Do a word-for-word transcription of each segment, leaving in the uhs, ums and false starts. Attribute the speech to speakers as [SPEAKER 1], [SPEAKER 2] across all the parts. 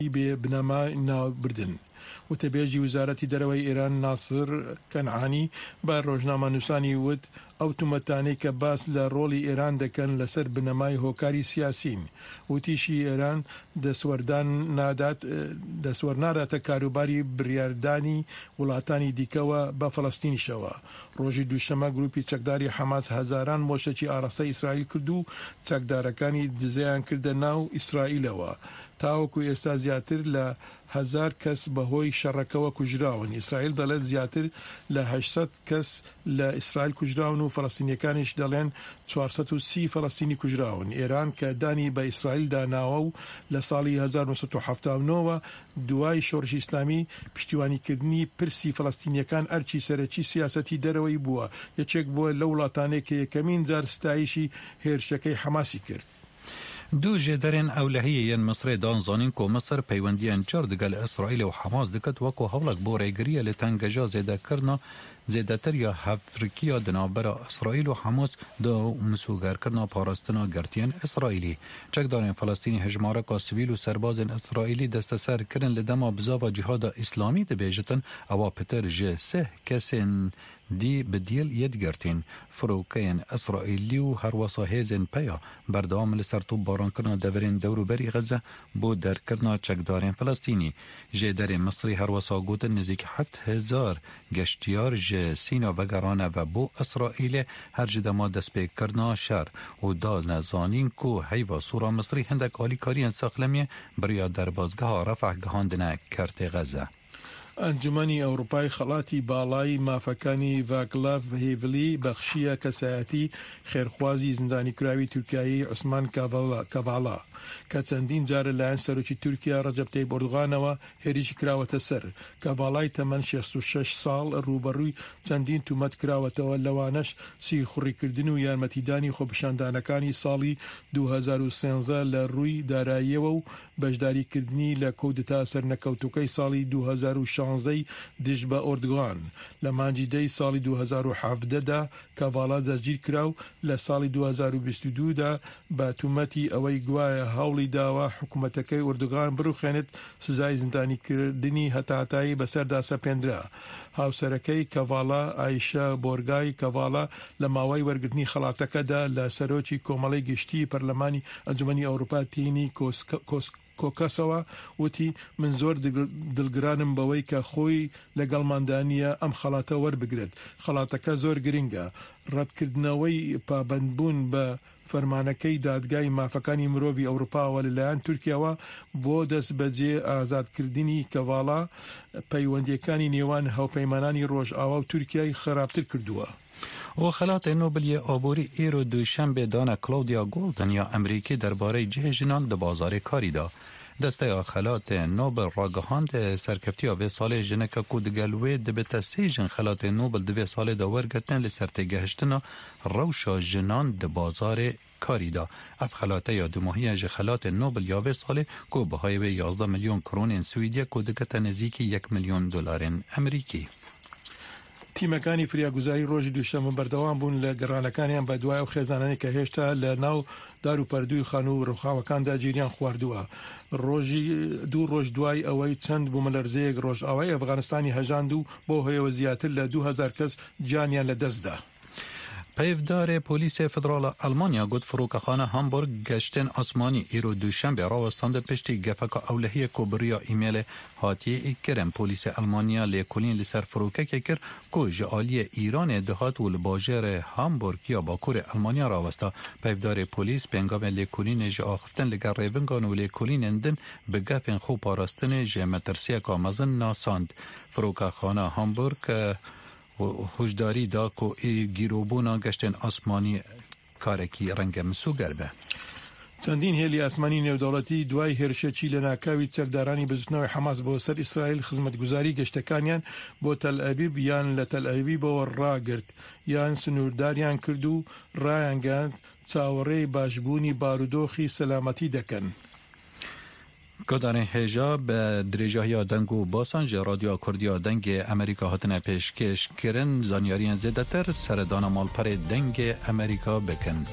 [SPEAKER 1] بێ بنەما ناوبردن. وتەبێژی وزارەتی دەرەوەی ئێران ناسر کەنعانی بە ڕۆژنامە نووسانی وت ئەو تومەتانەی کە باس لە ڕۆڵی ئێران دەکەن لەسەر بنەمای هۆکاری سیاسین. وتیشی ئێران دەسوەردان نادات دەسوەر ناداتە کاروباری بڕیاردانی وڵاتانی دیکەوە بە فەڵەستینیشەوە. ڕۆژی دووشەمە گروپی چەکداری حەماس هەزاران مۆشەکی ئاڕاستەی ئیسرائیل کرد و چەکدارەکانی دزەیان کردە ناو ئیسرائیلەوە. تاوەکو ئێستا زیاتر لە هەزار کەس بەهۆی شەڕەکەوە کوژراون. ئیسرائیل دەڵێت زیاتر لە هەشت کەس لە ئیسرائیل کوژراون و فەڵەستینیەکانیش دەڵێن چوارسەد و سی فەڵەستینی کوژراون. ئێران کە دانی بە ئیسرائیل داناوە و لە ساڵی هەزار و نۆ سەد و هەفتاد و نۆ دوای شۆڕشی ئیسلامی پشتیوانیکردنی پرسی فەڵەستینیەکان ئەرچی سەرەکی سیاسەتی دەرەوەی بووە. یەکێک بووە لە وڵاتانەیە کە یەکەمین جار ستایشی هێرشەکەی حەماسی کرد.
[SPEAKER 2] دو جدرن اولهیه مصر دانزانین که مصر پیوندیان جار دگل اسرائیل و حماس دکت وکو هولک بو ریگریه لتنگجا زیده کرنا زیده تر یا هفرکیا دنابرا اسرائیل و حماس دا مسوگر کرنا پاراستنا گرتین اسرائیلی. چکدارین فلسطینی هجماره که سویل و سرباز اسرائیلی دست سر کرن لدما بزا و جهاد اسلامی دبیجتن او پتر جه سه کسین دی بدیل یدگرتین فروکین اسرائیلی و هر وساهزن پیا بردام لسرتو باران کرنا دورین دورو بری غزه بو در کرنا چکدارین فلسطینی جدر مصری هر وسا گوتن نزیک هفت هزار گشتیار ج سینا و گرانه و بو اسرائیل هر جدما دست به کرنا شر و دا نزانین کو هیوا سورا مصری هندک آلی کاری انساقلمیه بریا در بازگاه رفع گهاندنه کرت غزه.
[SPEAKER 1] ئەنجومەنی ئەوروپای خەڵاتی باڵای مافەکانی ڤاکلاڤ هێڤلی بەخشیە کەسایەتی خێرخوازی زیندانی کراوی تورکیایی عوسمان کاڤاڵا کە چەندین جارە لایەن سەرۆکی تورکیا ڕەجەب تەیب ئەردوغانەوە هێرشی کراوەتە سەر. کاڤاڵای تەمەن شەست و شەش ساڵ ڕوبەڕووی چەندین تومەت کراوەتەوە لەوانەش سی خوڕیکردن و یارمەتیدانی خۆپیشاندانەکانی ساڵی دوو هەزار و سێنزە لە ڕووی داراییەوە و بەشداریکردنی لە کۆدتا سەرنەکەوتوەکەی ساڵی دوو هەزار و شانزەی دژ بە ئۆردوغان. لە مانجی دەی ساڵی دوو هەزار و حەڤدەدا کاڤاڵا دەستگیر کراو لە ساڵی دوو هەزار و بیست و دوودا بە تومەتی ئەوەی گوایە هەوڵی داوە حکوومەتەکەی ئۆردوغان بڕوخێنێت سزای زیندانیکردنی هەتاتایی بەسەردا سەپێنرا. هاوسەرەکەی کاڤاڵا ئایشە بۆرگای کاڤاڵا لە ماوەی وەرگرتنی خەڵاتەکەدا لە سەرۆکی کۆمەڵەی گشتی پەرلەمانی ئەنجومەنی ئەوروپا تینی کۆکاسەوە وتی من زۆر دڵگرانم بەوەی کە خۆی لەگەڵماندانیە ئەم خەڵاتە وەربگرێت. خەڵاتەکە زۆر گرنگە. ڕەتکردنەوەی پابەندبوون بە فەرمانەکەی دادگای مافەکانی مرۆڤی ئەوروپاوە لەلایەن تورکیاوە بۆ دەست بەجێ ئازادکردنی کاڤاڵا پەیوەندیەکانی نێوان هاوپەیمانانی ڕۆژئاوا و تورکیای خراپتر کردووە.
[SPEAKER 2] و خلات نوبل آبوری ایرو دوشنبه دانا کلاودیا گولدن یا امریکی درباره جه جنان ده بازار کاری دا. دسته خلات نوبل راگهاند سرکفتی و سال جنک کودگلوی دبت سیجن خلات نوبل دو سال دا ورگتن لسرتگهشتنا روشا جنان ده بازار کاری دا. اف خلاته یا دو ماهی اج خلات نوبل یا به سال کو بهای به یازده میلیون کرون سوئدیا کودگت نزدیک یک میلیون دلار امریکی.
[SPEAKER 1] تیمەکانی فریاگوزاری ڕۆژی دووشەمە بەردەوام بوون لە گەڕانەکانیان بە دوای و خێزانانی کە هێشتا لە ناو دار و پەردووی خان و ڕووخاوەکاندا گیریان خواردووە. ڕۆژی دوو ڕۆژ دوای ئەوەی چەند بوومەلەرزەیەک ڕۆژئاوای ئەفغانستانی هەژاند و بۆ هۆیەوە زیاتر لە دوو هەزار کەس جانیان لە دەستدا.
[SPEAKER 2] پیفدار پلیس فدرال آلمانیا گفت فروکخانه هامبورگ گشتن آسمانی ایرو دوشنبه راوستند پشتی گفک اولهی کبریا ایمیل هاتی کرم پلیس آلمانیا لیکولین لسر فروکه کر کو جالی ایران دهات و لباجر هامبورگ یا باکور آلمانیا راوستا. پیفدار پلیس بنگام لیکولین جاخفتن لگر ریونگان و لیکولین اندن به گفن خوب پاراستن جمترسیه کامزن ناساند. فروکخانه هامبورگ هشداری دا کو ای گیروبونا گشتن آسمانی کارکی رنگ مسو گربه.
[SPEAKER 1] چەندین هێلی ئاسمانی نێودەوڵەتی دوای هێرشێکی لە ناکاوی چەکدارانی بزوتنەوەی حەماس بۆ سەر ئیسرائیل خزمەتگوزاری گەشتەکانیان بۆ تەل ئەبیب یان لە تەل ئەبیبەوە ڕاگرت یان سنوورداریان کرد و ڕایانگەاند چاوەڕێی باشبوونی بارودۆخی سەلامەتی دەکەن.
[SPEAKER 2] کدارن هجا به درجه دنگو باسان جه رادیو کردیا دنگ امریکا هاتنه پیشکش کرن زانیاریان زیده تر سردان مالپر دنگ امریکا بکن.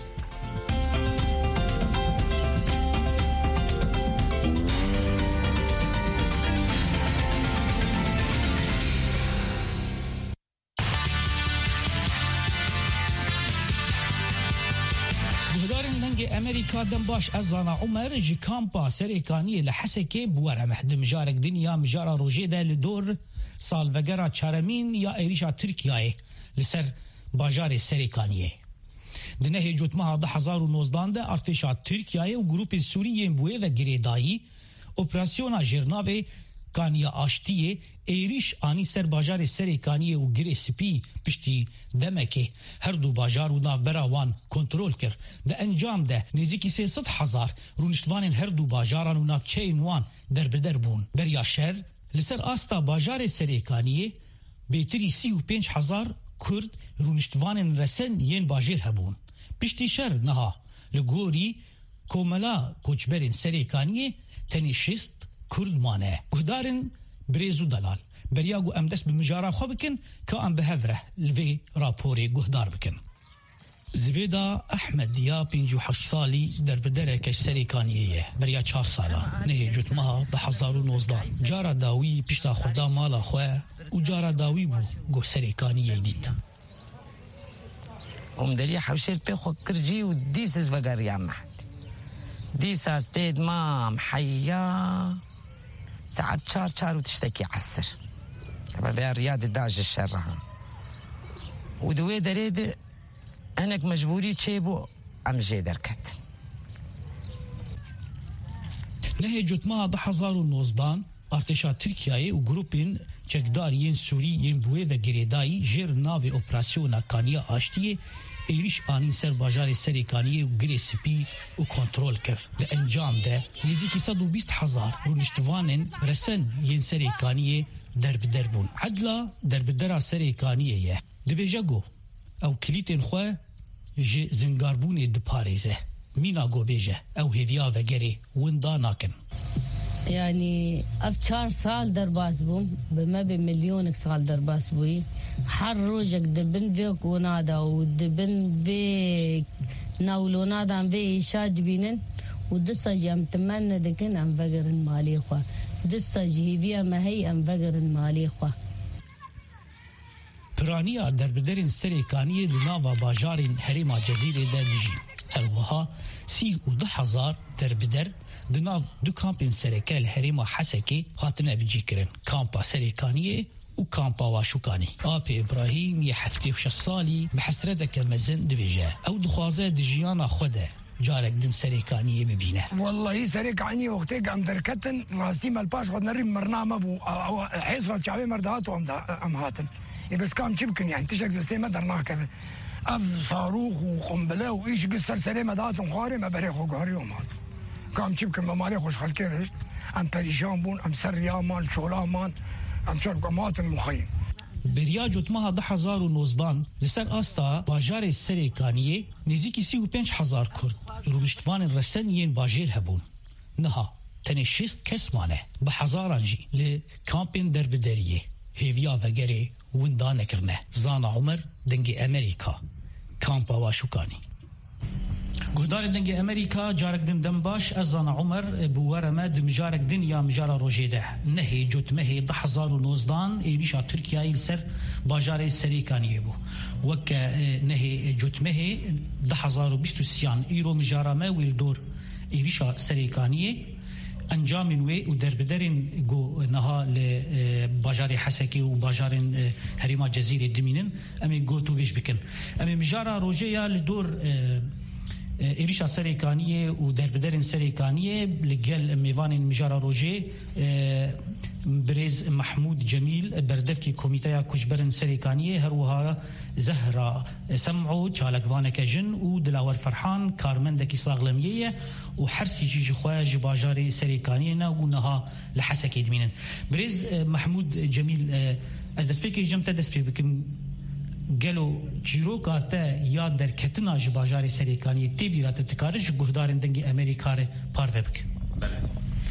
[SPEAKER 3] امریکا دم باش ازانا عمر جی کامپا سریکانی لحسکه بوره مهدم جارک دنیا مجارا روژه ده لدور سال وگرا چارمین یا ایریشا ترکیه لسر باجار سریکانیه دنه جوتمها ده هزار و نوزدان ده ارتشا ترکیه و گروپ سوریه بوه و گریدایی اپراسیونا جرناوه کانیا آشتیه ایریش آنی سر باجار سریکانیه و گری سپی پشتی دمکه هر دو باجار و ناف براوان کنترول کر ده انجام ده نزیکی سیصد هزار رونشتوان هر دو باجاران و ناف چین وان در بدر بون بریا شهر لسر آستا باجار سریکانیه بیتری سی و پینج هزار کرد رونشتوان رسن ین باجر هبون پشتی شهر نها لگوری کوملا کوچبرین سریکانیه تنی شست کرد مانه گهدارن بريزو دلال برياغو امدس بمجارا خو بكن كان بهفره لفي رابوري گهدار بكن زبيدا احمد يا بينجو حصالي در بدرك سريكانيه بريا چهار سالا نه جتما ده هزار و نوزده جارا داوي پشتا خدا مالا خو و جارا داوي بو گو سريكانيه ديت
[SPEAKER 4] ام دري حوشل بخو كرجي وديسز وغاريا محد ديساس تيد ما محيا ساعات شار شار وتشتكي عسر طبعا بها رياض داج الشرها ودوي دريد انك مجبوري تشيبو ام جي دركت
[SPEAKER 3] نهي جوتما ده هزار و نوزدان ارتشا تركيا و جروبين چکدارین سوریین بوه و گریدایی جر ناو اپراسیونا کانیا آشتیه ایریش آنین سر باجار سریکانیه و گری سپی و کنترول کر به انجام ده نزدیکی صد و بیست هزار رونشتوانن رسن ین سریکانیه در بدر بون عدلا در بدر سریکانیه یه دبیجا گو او کلیتن خواه جه زنگاربون دپاریزه مینا گو بیجه او هیویا و گری وندا ناکن
[SPEAKER 5] يعني أفشار سال درباس بوم بما بمليونك سال درباس بوي حر روجك دبن فيك ونادا ودبن في ناولونادا في شاد بينن ودسا جام تمنى دكن أم فقر مالي خوا دسا جيبيا ما هي أم فقر مالي خوا
[SPEAKER 3] برانيا دربدرين سريكانية لناوا باجارين هريما جزيرة دا دجي هلوها سی و ده هزار دربدر دناو دو کامپین سرکل هریما حسکی هاتنه بجی کرن کامپا سریکانیه و کامپا واشوکانی آب ابراهیم یه هفته و شش سالی بحسرتك مزن دبجه او دخوازه دجیانا خوده جارك دن سريكانية ببينه
[SPEAKER 6] والله سريكانية وقتك عم دركتن راسي مالباش قد نري مرنامة بو حيصرة شعبي مردهات وام هاتن بس كام شبكن يعني تشك سيستيمة درناك اف صاروخ وقنبله وايش قصر سليمه داتهم خاري ما بريخو قهري ومات كام شبكن ما مالي خوش خلكيرش ام بريشان بون ام سر يامان شولامان ام شرق مات المخيم
[SPEAKER 3] بریا جوتمها ده هزار و نوزدان لسر آستا باجار سریکانیه نزیکی سی و پنج هزار کرد رونشتوان رسن ین باجر هبون نها تنه شست کس مانه به هزاران جی لکامپین در بدریه هیویا وگره وندا نکرنه زانا عمر دنگ امریکا کامپا واشوکانی گهدار دنگ امریکا جارک دن دنباش ازانا عمر بوارمه دمجارک دن یا مجارا روجیده نهی جوتمه ده هزار و نوزدان ایبیشا ترکیه سر باجار سریکانیه بو وک نهی جوتمه ده هزار و بیست و سیان ایرو مجارا ما ویل دور ایبیشا سریکانیه انجام وی و در بدرین گو نها ل باجار حسکی و باجار هریما جزیره دمینن امی گو تو بیش بکن امی مجارا روجیا لدور ایریشا سریکانیه و در بدرین سریکانیه لگل میوان مجارا روجه برز محمود جمیل بردفکی کمیته کشبرن سریکانیه هر وها زهرا سمعو چالکوانک جن و دلاور فرحان کارمندکی ساغلمیه و حرسی جیج خواج باجار سریکانیه ناگونها لحسکی دمینن برز محمود جمیل از دسپیکی جمتا دسپی بکم گلو چیروکا تا یاد در کتنا ج باجار سریکانی تی بیرات تکارش گهدارن دنگ امریکا ر پارو بک
[SPEAKER 7] بله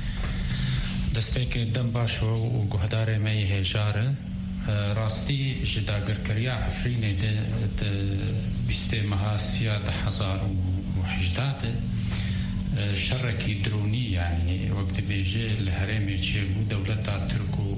[SPEAKER 7] دسپیک دم باشو و گهدار می هجاره راستی جداگر کریا عفرینه ده بیست مهاسیا ده هزار و هجداد شرکی درونی يعني وقت بيجي الهرم يجي دولة تركو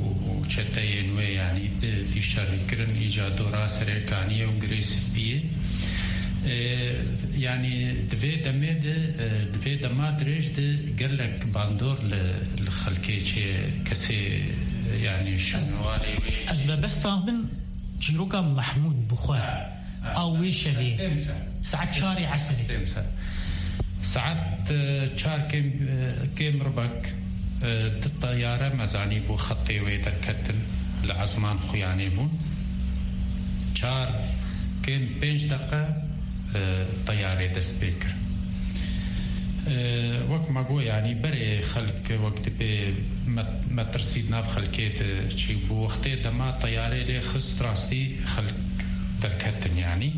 [SPEAKER 7] وشتاين ويعني في شر كرن إيجاد راس ركانية وغريس بيه يعني دفي دميد دفي دمات ريجد قال لك باندور للخلكي كسي يعني شنوالي
[SPEAKER 3] أسباب بستامن جيروكا محمود بخار أو ويشبي ساعات شاري عسري
[SPEAKER 7] ساعات شار كيم كيم ربك الطيارة مزاني بو خطي ويدركتن العزمان خيانيمون شار كيم بينج دقة طيارة دسبيكر وقت ما قوي يعني بري خلق وقت بي ما ترسيد ناف خلقيت شي بو وقتي دما طيارة لي خص راستي خلق دركتن يعني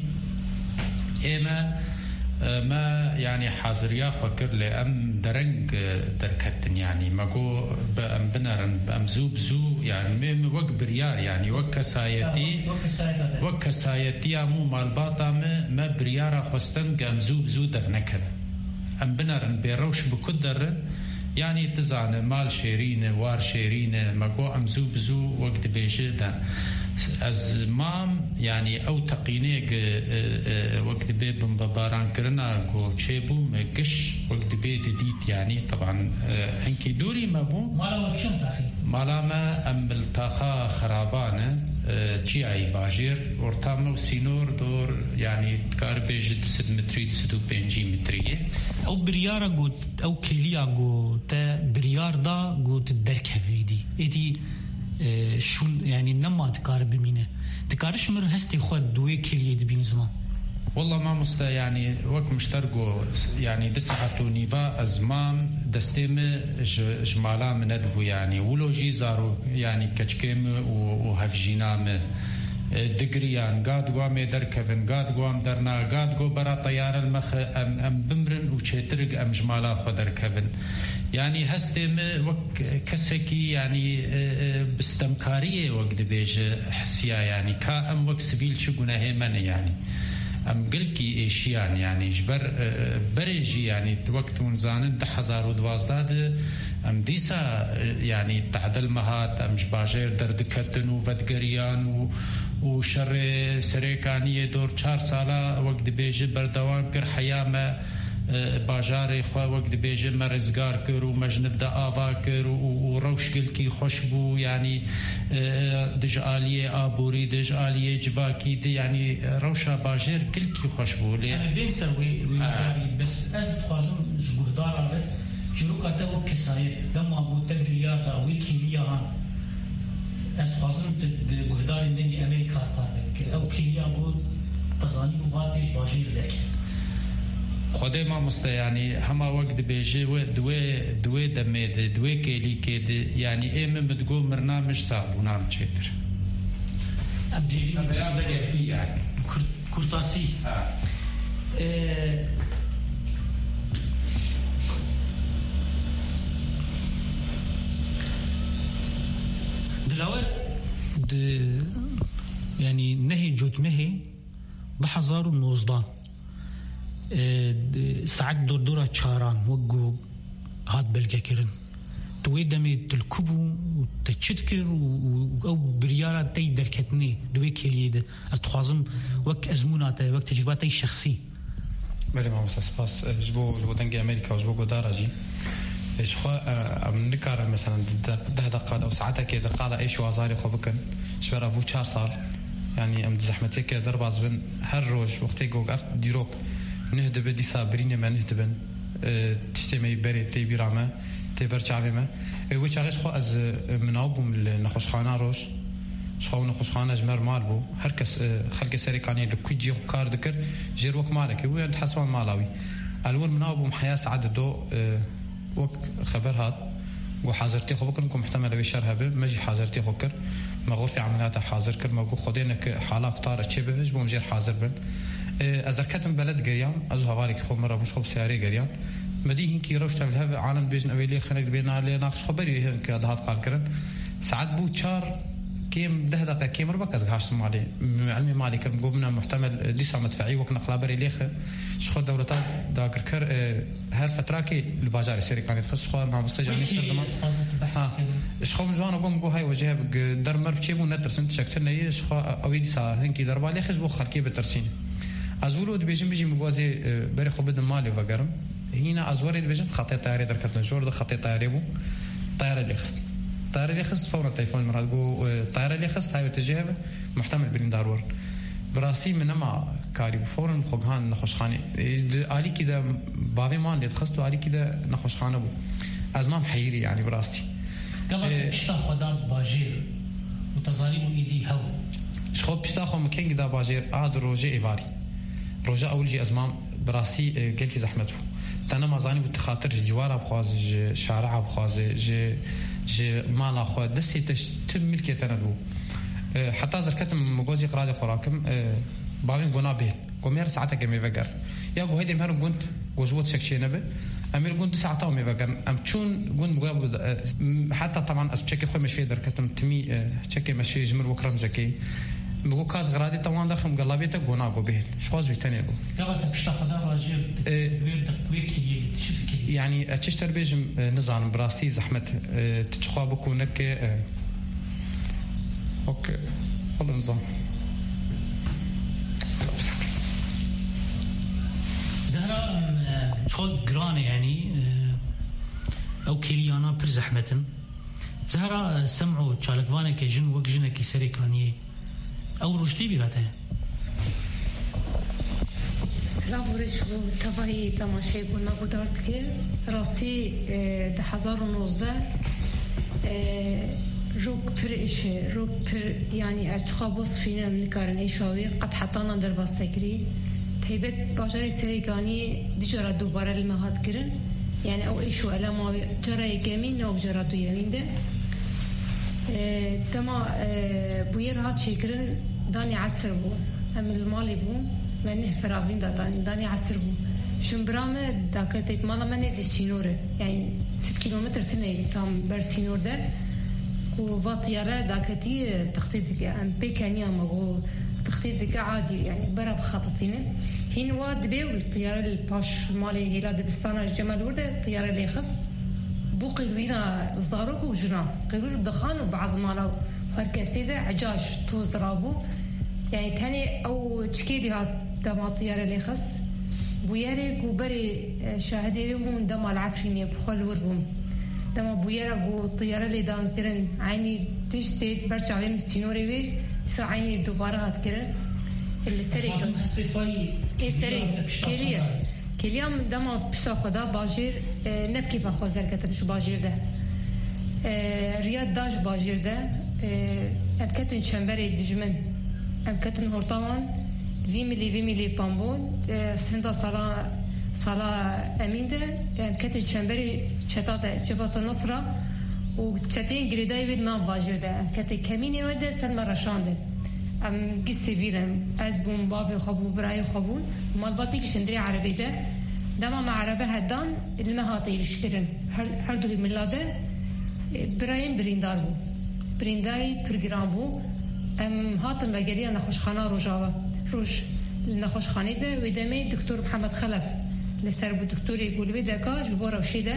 [SPEAKER 7] إما ما يعني حاضر يا فكر لأم درنج دركتن يعني ما قو بأم بنرن بأم زوب زو يعني مم وق بريار يعني وك سايتي وك سايتي مو مالباطا ما بريارا خستن قام زوب زو درنكر أم بنرن بيروش بكدر يعني تزعن مال شيرين وار شيرين ما قو أم زوب زو وقت بيجدا از مام يعني او تقينيك وقت بي بمباران كرنا قو تشيبو مكش وقت بي ديت يعني طبعا انكي دوري ما بو
[SPEAKER 3] مالا وكشن تاخي
[SPEAKER 7] مالا ما ام بالتاخا خرابانه جي اي باجير ورتامو سينور دور يعني تكار بيجد ست متري سدو بنجي متري
[SPEAKER 3] او بريارا قوت او كيليا قوت تا بريار دا قوت الدركه فيدي ايدي شو يعني نما تكار بمينه تكارش مر هستي خد دوي كليه دبين زمان
[SPEAKER 7] والله ما مستا يعني وقت مشترقو يعني دسعتو نيفا ازمام دستيم جمالا مندهو يعني ولو جيزارو يعني كچكيم وهفجينام دقريان قاد قوام دركفن قاد قوام درنا قاد قو برا طيار المخ ام, أم بمرن وشترق ام جمالا خو دركفن يعني هستم وك كسكي يعني باستمكاريه وقت بيج حسيا يعني كا ام وك سبيل شو جناه من يعني ام قلكي ايشيان يعني جبر بريجي يعني وقت ونزان ده حزار ودوازداد ام ديسا يعني تعدل مهات ام جباجير دردكتن وفدقريان و وشر سريكانيه دور چهار ساله وقت بيج بردوام كر حيامه باجاري خوا وقت بيجي مرزگار كر ومجنف دا آوا كر وروش قلكي خوشبو يعني دجالية آبوري دجالية جواكي دي يعني روشا باجير قلكي خوشبو
[SPEAKER 3] أنا بين سروي ويزاري بس أزد خوازم جهدار على جروكا دو كساية دم أبو تدريار دا ويكيليا هان أزد خوازم جهدار اندني أمريكا بارك أو كيليا أبو تزاني بواتيش باجير لك
[SPEAKER 7] خدای ما مسته يعني هما وقت بيجي دوي دوي دميد دوي كيلي كيد يعني ايه من بتقول برنامج صعب ونعم تشتر
[SPEAKER 3] ابدي ابدي يعني كرطاسي دلاور د يعني نهي جوت نهي بحزار ونوزدان ساعات دردورة چاران وقو هاد بلقى كرن توي دمي تلكبو وتشتكر او بريارة تي دركتني دوي كليه ده اتخوازم وك ازموناته وك تجرباتي شخصي
[SPEAKER 8] بله ما مسا سپاس جبو جبو دنگي امريكا وجبو قدارة جي شخوا ام نكار مثلا ده دقاء او ساعتها كي دقاء ايش وازاري خو بكن شبر ابو چهار سال يعني ام زحمتك درباز بن هر روج وقتي قوقف ديروك نهدب دي صابرين ما نهدبن تشتمي بري تي بيرامه تي برچاومه وچ اغش خو از مناوبم لنخوشخانه روش شخو نخوشخانه جمر مال بو هر کس خلق سريكاني لكوجي كار ذكر جير وك مالك هو حسوان مالاوي الاول مناوبم حياه سعد دو وك خبر هات و حاضرتي خو بكركم محتمل بشرها بمجي حاضرتي خوكر ما غوفي عمليات حاضر كر ما غو خدينك حالات طاره تشبج بوم جير حاضر بن از دركتم بلد قريان از هوالك خو مره مش خو سياري قريان مديهن كي روش تبلها عالم بيجن اويلي خنق بينا عليه ناقش خبري هيك هذا قال كرن ساعات بو تشار كيم ده دقه كيم ربك هاش مالي علمي مالي كم قومنا محتمل لسه مدفعي وكنا قلابري ليخ شخو دولتات داكر كر هر فتراكي الباجار سيري كانت خص خو مع مستجاني سر زمان ها شخو مجوانا قوم بو هاي وجه در مر بچيبو ندرسن تشكتنا شخو اويدي سا هنكي دربالي خش بو خلكي بترسين ازولو دبيجن بيجي مغازي بري خو بدم مالي وقرم هنا ازوري دبيجن خطي طياري دركتنا جورد خطي طياري بو طياره اللي خست طياره اللي خست فورا تليفون مراد بو طياره اللي خست هاي وتجيب محتمل بين دارور براسي من ما كاري فورا خوغان نخوشخانه علي كده باوي مان اللي تخستو علي كده نخوشخانه بو ازمام حيري يعني براستي
[SPEAKER 3] قبل بشتا خدام باجير وتظالم ايدي هو
[SPEAKER 8] شخو بشتا خو مكان كده باجير عاد روجي ايباري روجا اول جي ازمام براسي قلت زحمته انا ما زاني بتخاطر جواره بخواز شارع بخواز ج ج مال اخو دسي تم ملكيه تندو حتى زركت مغوزي قرادي خوراكم باين غنا بيل كومير ساعتها كمي فقر يا ابو هيدي مهر كنت جوزوت شكشي نبه امير كنت ساعتها مي فقر ام تشون كنت مغاب حتى طبعا اسبشكي خو مش في دركتم تمي تشكي ماشي جمر وكرم زكي بقول كاز غرادي طبعا دخم قلابيته غنا جو بيل شخوز وثاني له
[SPEAKER 3] قبل تشتغل راجل ويكي تشوفك
[SPEAKER 8] يعني تشتر بيجم نظام براسي زحمه تتخوا بكونك اوكي والله نظام
[SPEAKER 3] زهرة شغل جرانة يعني او كليانا بر زحمة زهرة سمعوا تشالكوانا كجن وك جنكي سريكانيه او رشدي بيراته
[SPEAKER 9] سلام ورشو تفاهي تماشي يقول ما قدرت كي راسي ده هزار ونوزده روك پر إيش روك پر يعني أتخابص فينا من كارن إيشاوي قد حطانا در باستكري تيبت باجري سريقاني دجرة دوباره المهات كرن يعني أو إيشو ألا ما جرى يمين أو جرى دو يمين ده تما بوير هات شكرن داني عسر بو أم المالي بو منه فرافين داني داني عسر بو شمبرامه داكتت مالا من نزي سينوره يعني ست كيلومتر تنين تام بر سينور ده وفاطيرة داكتي تخطيط ام بيكانيا مغو تخطيط عادي يعني برا بخططينه هين واد بيو الطياره الباش مالي هيلا دبستان الجمال ورده الطياره اللي خص بوقي بينا الزاروك وجنا قيلوا بدخان وبعزمانه هالكاسيده عجاج توز رابو يعني تاني او تشكيلي هاد دما الطياره اللي خص بوياري وبري شاهدي بون دما العفريني بخل وربهم دما بويرا بو طياره اللي دان كرن عيني تشتي برجع بين السينوري بي ساعيني دوباره هات كرن اللي سري اي سري كليا كليا دما بشا خدا باجير نبكي فخوزر كتب شو باجير ده رياض داش باجير ده امكتن شمبري دجمن امكتن هورطان في ملي في ملي بامبون سندا صلا صلا امين ده امكتن شمبري شتات جبهة النصرة وشتين جريداي بدنا باجر ده امكتن كميني وده سلمى رشان ده ام قصة بيرم ازبون بابي خبو براي خبون مالباتيك شندري عربي ده دما مع عربي هدان المهاتي يشكرن هر دو ملاده برايم بريندار بو برينداري برنامج بو ام هاتن لگریا نخوشخانه روجاوا روش نخوشخانه ده و دمه دکتر محمد خلف لسر بو دکتوری گولوی دکا جبورا وشیده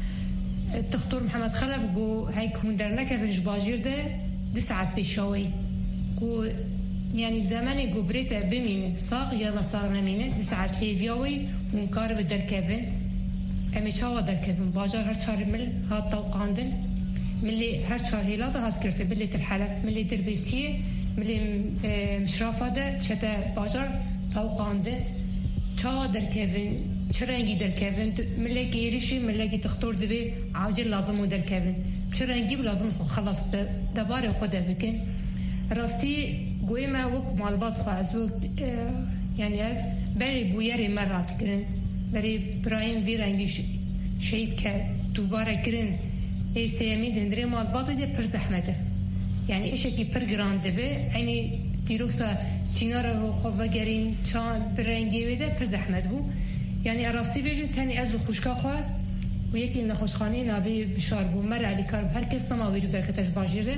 [SPEAKER 9] دکتر محمد خلف گو هاي كوندر نكفنج باجير ده دي ساعات بيشاوي گو يعني زماني گو بريتا بمين صاغ يا مساغ نمينه دي ساعات ليفياوي منكار بدر كيفن امي چاوا در كيفن باجار هر چار مل هات توقاندن ملي هر چار هيلا هات كرت بليت الحلف ملي دربيسيه ملي مشرافه ده چتا باجار توقاندن چاوا در كيفن چرنگي در كيفن ملي گيريشي ملي تختور دبي عاجل لازم در كيفن چرنگي لازم خلاص دبار خود بكن راستي قويمة وك مالبات خازو يعني از بري بويري مرات كرن بري برايم في رنگي شيء ك دوباره كرن اي سيامي دندري مالبات دي پر زحمته يعني ايش كي پر جراند به يعني ديروكسا سينارو خو وگرين چان برنگي وده پر زحمت بو يعني راستي بيجي تاني ازو خوشكا خو ويكي نخوشخاني نابي بشار بو مر علي كار هر کس ما ويرو بركتش باجيره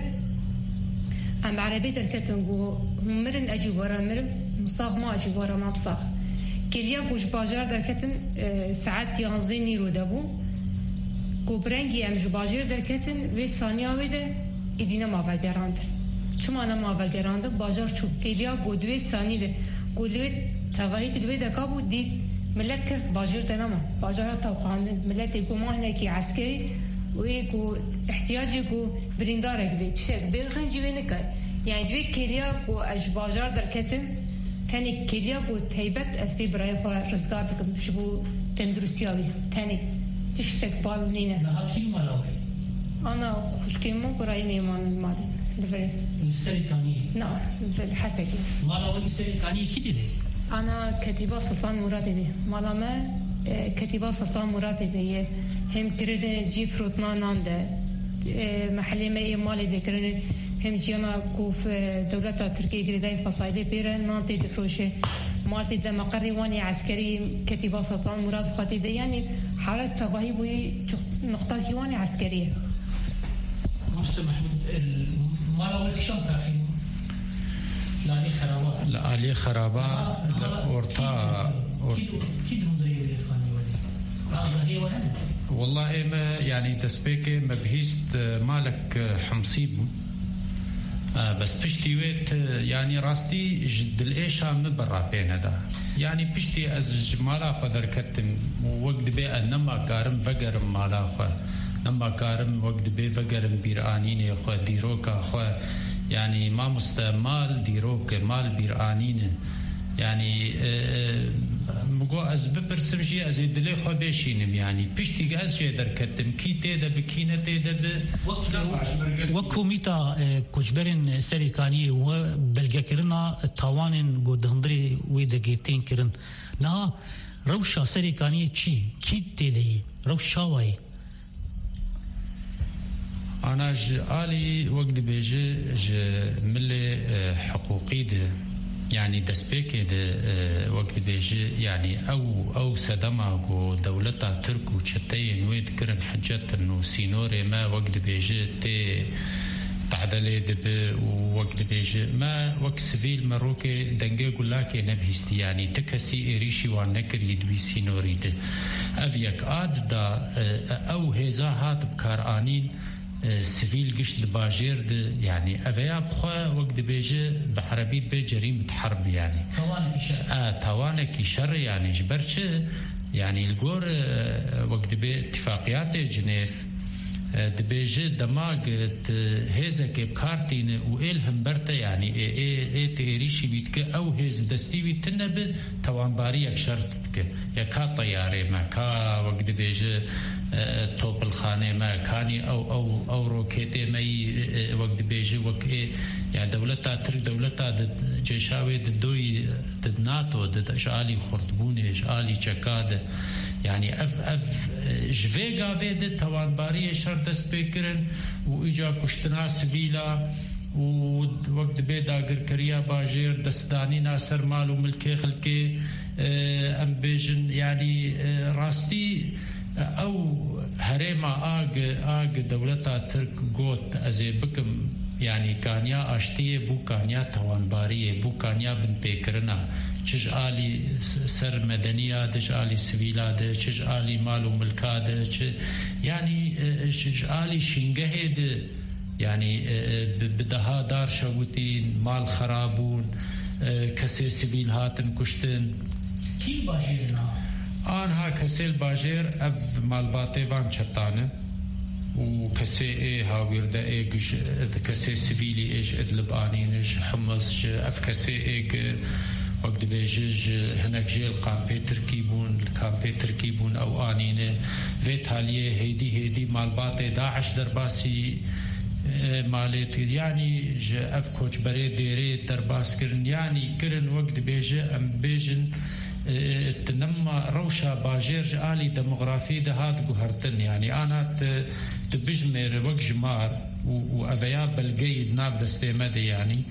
[SPEAKER 9] ام عربي دركتن جو مرن اجي ورا مرن مصاغ ما اجي ورا ما بصاغ كليا بوش باجار دركتن ساعات يانزين نيرو دبو جو برنگي ام جو باجار دركتن و ثانيه وده ادينا ما وگراند چما انا ما وگراند باجار چوب كليا جو دو ثانيه ده گولوي تواهيت الويدا كابو دي ملت كس باجر تنما باجر توقعن ملت يكو ما هناكي عسكري ويكو احتياجكو بريندارك بيت شك بيرخن جيبينك يعني دوي كيليا و اج باجر دركتن تاني كيليا و تهيبت اسبي براي خو رزقار بكم شبو تندرسيابي تاني تشتك بالنينا
[SPEAKER 3] نها كي مالاوي
[SPEAKER 9] انا خوشكيمو براي نيمان مالي دفري
[SPEAKER 3] السريكاني
[SPEAKER 9] نعم في الحسكي
[SPEAKER 3] مالاوي السريكاني كي تدي
[SPEAKER 9] انا كتيبه سلطان مراد بي مالما كتيبه سلطان مراد بي هم كرن جي فروتنا نانده محلي ما مالي ذكرن هم جينا كوف دولة تركيا جريداي فصائلي بيرا نانتي دفروشه مالتي دمقري واني عسكري كتيبه سلطان مراد خاطي ده يعني حالة تباهي بوي نقطة كيواني عسكرية
[SPEAKER 3] مستر محمود مالاوي كشان تاخي لالي خرابة
[SPEAKER 7] لالي خرابة ورطا
[SPEAKER 3] كيد هم ضيوي خاني ولي أخذ هي وهم
[SPEAKER 7] والله ما يعني تسبيك ما بهيست مالك حمصيب آه بس بشتي ويت يعني راستي جد الإيشا مبرا بين هذا يعني بشتي أز مالا خدر كتن وقت بي نما كارم فقرم مالا خو نما كارم وقت بي فقرم بيرانين خو ديروكا خو يعني ما مستمال ديروك مال بيرانين يعني آه مگو از بپرسم جی از دلی خو بشینم يعني پشتی از جه در کتم کی تیده بکینه تیده ب
[SPEAKER 3] وكو ميتا كوجبرن سريكاني و بلغكرنا تاوانن گودهندري ويدگيتين كرن نا روشا سريكاني چي كي تيدي روشا واي
[SPEAKER 7] انا جالي وقت بيجي ج ملي حقوقي ده يعني دسبيك ده وقت بيجي يعني او او سدما دولتا تركو تشتين ويد كرن حجت انه سينوري ما وقت بيجي تي تعدلي دب وقت بيجي ما وقت سفيل مروكي دنجي يقول لك نبهستي يعني تكسي ريشي وانكر يدوي سينوري ده افيك اد دا او هزا هات بكارانين سفيل قشت باجير يعني أفيا بخوا وقت بيجي بعربية بي جريمة حرب يعني
[SPEAKER 3] توانك شر
[SPEAKER 7] آه توانك شر يعني جبرش يعني الجور وقت بي اتفاقيات جنيف دبيجي دماغ هزك بكارتين وإلهم برتا يعني إيه إيه تيريشي بيتك أو هز دستي بيتنب توان باريك شرطتك يا كا طيارة ما كا وقت بيجي توب الخانة ما كاني أو أو أو روكيتي ماي وقت بيجي وك إيه يعني دولتا ترك دولتا جيشاوي دوي ضد ناتو ضد إشعالي خردبوني إشعالي تشكاد يعني اف اف جفيغا فيد توان باري شرط سبيكرن واجا كشتنا سبيلا ووقت بيدا غركريا باجير دستاني ناصر مال وملكي خلكي ام بيجن يعني راستي او هريما اج اج دولتا ترك غوت ازي بكم يعني كانيا اشتيه بو كانيا توان باري بو كانيا بن بيكرنا چش آلی سر مدنیه دش آلی سویلا ده چش آلی مال و ملکا ده يعني چش آلی شنگه ده يعني بدها دار شوتين مال خرابون کسی سویل هاتن کشتن
[SPEAKER 3] کی باجیرنا
[SPEAKER 7] آنها کسی باجیر اف مال باته وان چطانه وكسي ايه هاويردا ايه كسي سويلي ايش ادلب انينش حمص اف كسي ايه وقت بيجي هناك جيل كامبي تركيبون كامبي تركيبون او انينه فيتاليه هيدي هيدي مالبات داعش درباسي مالت يعني اف كوتش بري ديري درباس كرن يعني كرن وقت بيجي ام بيجن تنمى روشا باجير آلي ديموغرافي ده هاد قهرتن يعني أنا تبجمر وقت جمار وأفيا بلقيد ناف دستيمة يعني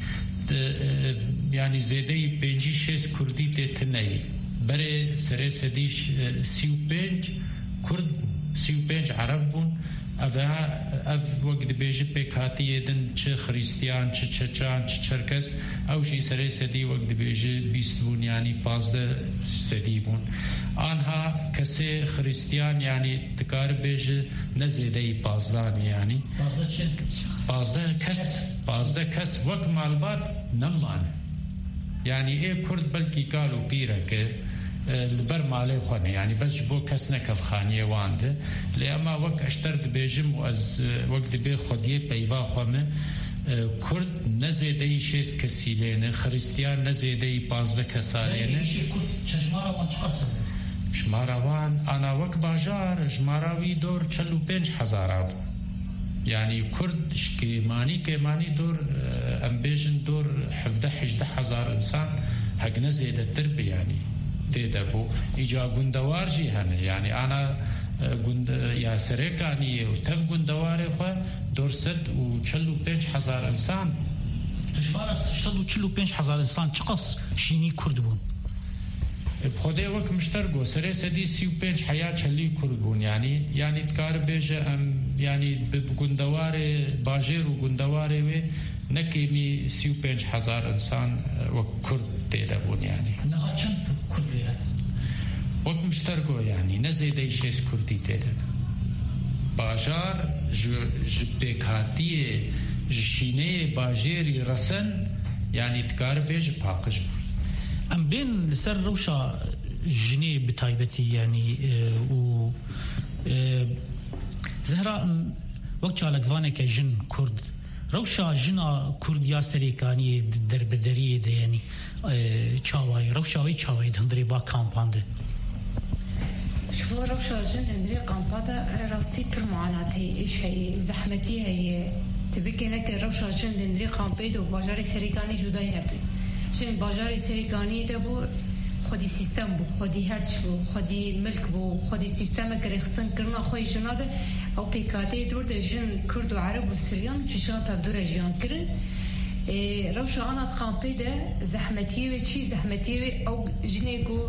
[SPEAKER 7] يعني زيدي بينجي شيس كردي تتني بري سري سديش سيو بينج كرد سيو بينج عربون أفا أف وقت بيجي بكاتي يدن چه خريستيان چه چچان چه چركس أو شي سري سدي وقت بيجي بيستون يعني بازده سدي بون آنها كسي خريستيان يعني تكار بيجي نزيدي بازدان يعني بازده كس بازده كس وقت مالبات نمان يعني ايه كرد بلكي قالوا بيرك البر مالي خونه يعني بس بو كسنا كفخانيه وانده لما وقت اشترد بيجم واز وقت بي خديه بيوا خمه كرد نزيدي شيس كسيلين خريستيان نزيدي بازده كسالين
[SPEAKER 3] شجمارا وان شقصر
[SPEAKER 7] شماراوان انا وقت باجار جماراوي دور چلو پنج هزار يعني كرد كيماني كيماني دور ام بيجن دور حفده حجده هزار انسان حق نزيد التربي يعني تيدبو إجا قندوار جي هنه يعني أنا قند يا سريكاني وتف قندواري خو دور سد وچلو بيج هزار إنسان
[SPEAKER 3] إشفارس شدو چلو بيج هزار إنسان چقص شيني كرد بون
[SPEAKER 7] بخده وقت مشترقو سري سدي سيو بيج حياة چلي كرد بون يعني يعني تكار بيجا أم يعني بقندواري باجير وقندواري وي نكيمي سيو بيج هزار إنسان وكرد تيدبون يعني
[SPEAKER 3] نغا چند كردي يعني
[SPEAKER 7] وقت مشترقو يعني نزيدي شيس كردي تيدن باجار جبكاتيه جشيني باجيري رسن يعني تكار بيج باقش
[SPEAKER 3] ام بين لسر روشا جني بتايبتي يعني اه و اه زهرا وقت على قوانك جن كرد روشا جنا كرد يا سريكاني دربدريه ده يعني چاوای روشاوی چاوی هندری با کامپانده
[SPEAKER 9] شو روشا جن هندری کامپانده راستی پر معاناتی ایش هی زحمتی هی تبکه نک روشا جن هندری کامپیدو بازار سریکانی جدای هست چون بازار سریکانی ده بو خودی سیستم بو خودی هرچ بو خودی ملک بو خودی سیستم کرخصن کرنا خوی جناده او پیکاته دور ده جن کرد و عرب و سریان چشان پفدور جیان کرن روشا أنا تقامبي ده زحمتي وشي زحمتي أو جنيجو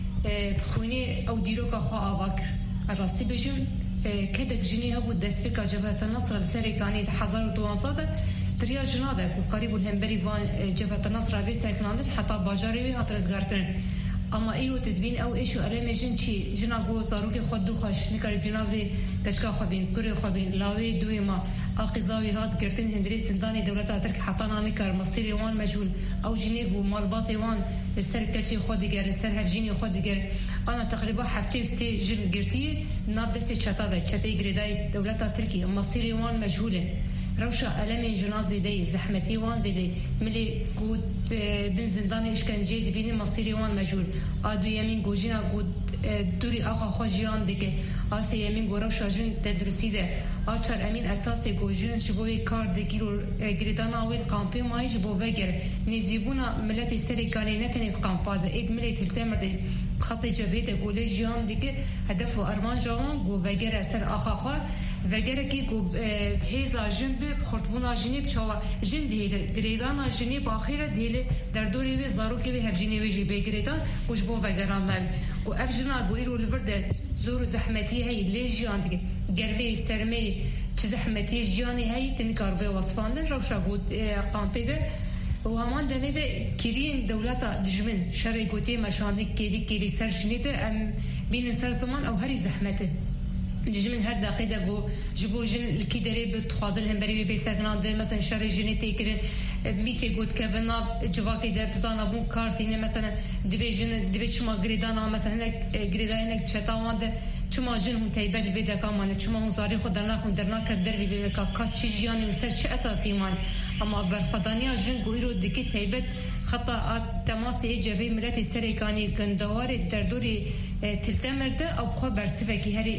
[SPEAKER 9] بخوني أو ديرو كخوا أواكر الراسي بيجون كدك جنيه أبو دسفك جبهة النصر السري كاني حزار دوانصادة تريا جنادك وقريب الهمبري فان جبهة النصر أبي ساكناندت حتى باجاري هاترزقار كرن أما إيرو تدبين أو إيشو ألم جن شي جناجو زاروكي خدو خش نكر جنازي كشكا خبين كوري خبين لاوي دوي ما أقزاوي هاد كرتين هندري سنداني دولة ترك حطانا نكر مصيري وان مجهول أو جنيجو مالباطي وان السر كشي خود جر السر هفجيني خود جر أنا تقريبا حفتي سي جن جرتي ناب دسي شتادا شتاي جريداي دولة تركي مصيري وان مجهول روشا ألم جنازي دي زحمتي وان زيدي ملي قود بن زنداني إشكنجي دي بيني مصيري وان مجهول آدو يمين قوجينا قود دوري آخا خواجيان ديكي آسي يمين قو روشا جن تدرسي ده آچار امين اساسي قوجين جبوي كار ديكيرو جريدانا ويل قامبي ماي جبو وگر نزيبونا ملتي سريكاني نتني قامبا ده ايد ملتي التمر دي خطي جبهه قولي جيان ديكي هدف ارمان جوان قو وگر اثر آخا خوا وگر كي قو هيزا جنب خرطبونا جنب چوا جن ديل جريدانا جنب اخيره ديل در دوري وي زاروكي وي هفجيني وي جي بگريدان وجبو وگران لال قو افجنا قو ايرو لورده زور زحمتي هي لي جيان ديكي قربي سرمي زحمتي جياني هاي تنكر بوصفاندن روشا بود قامبي ده وهمان دمه ده كيرين دولتا دجمن شرعي قوتي مشاندك كيري كيري سر جنيته ام بين سر زمان او هري زحمته دجمن هر دقيقه جو جبو جن الكيدري بتخازل همبري بيساغنان ده مثلا شرعي جنيته كيرين ميتي قوت كفنا جواكي ده بزانا بون كارتينه مثلا دبي جن دبي شما غريدانا مثلا هناك غريدا هناك چتاوان ده چما جن هم تیبل ویده کامانه چما هم زاری خود درنا خود درنا کرد در ویده که که چی جیانی مسر چه اساسی من اما برخدانیا جن گوی رو دکی تیبت خطا تماسی جبهه ملت سریکانی گندوار در دوری تلتمرده او بخوا برسفه که هری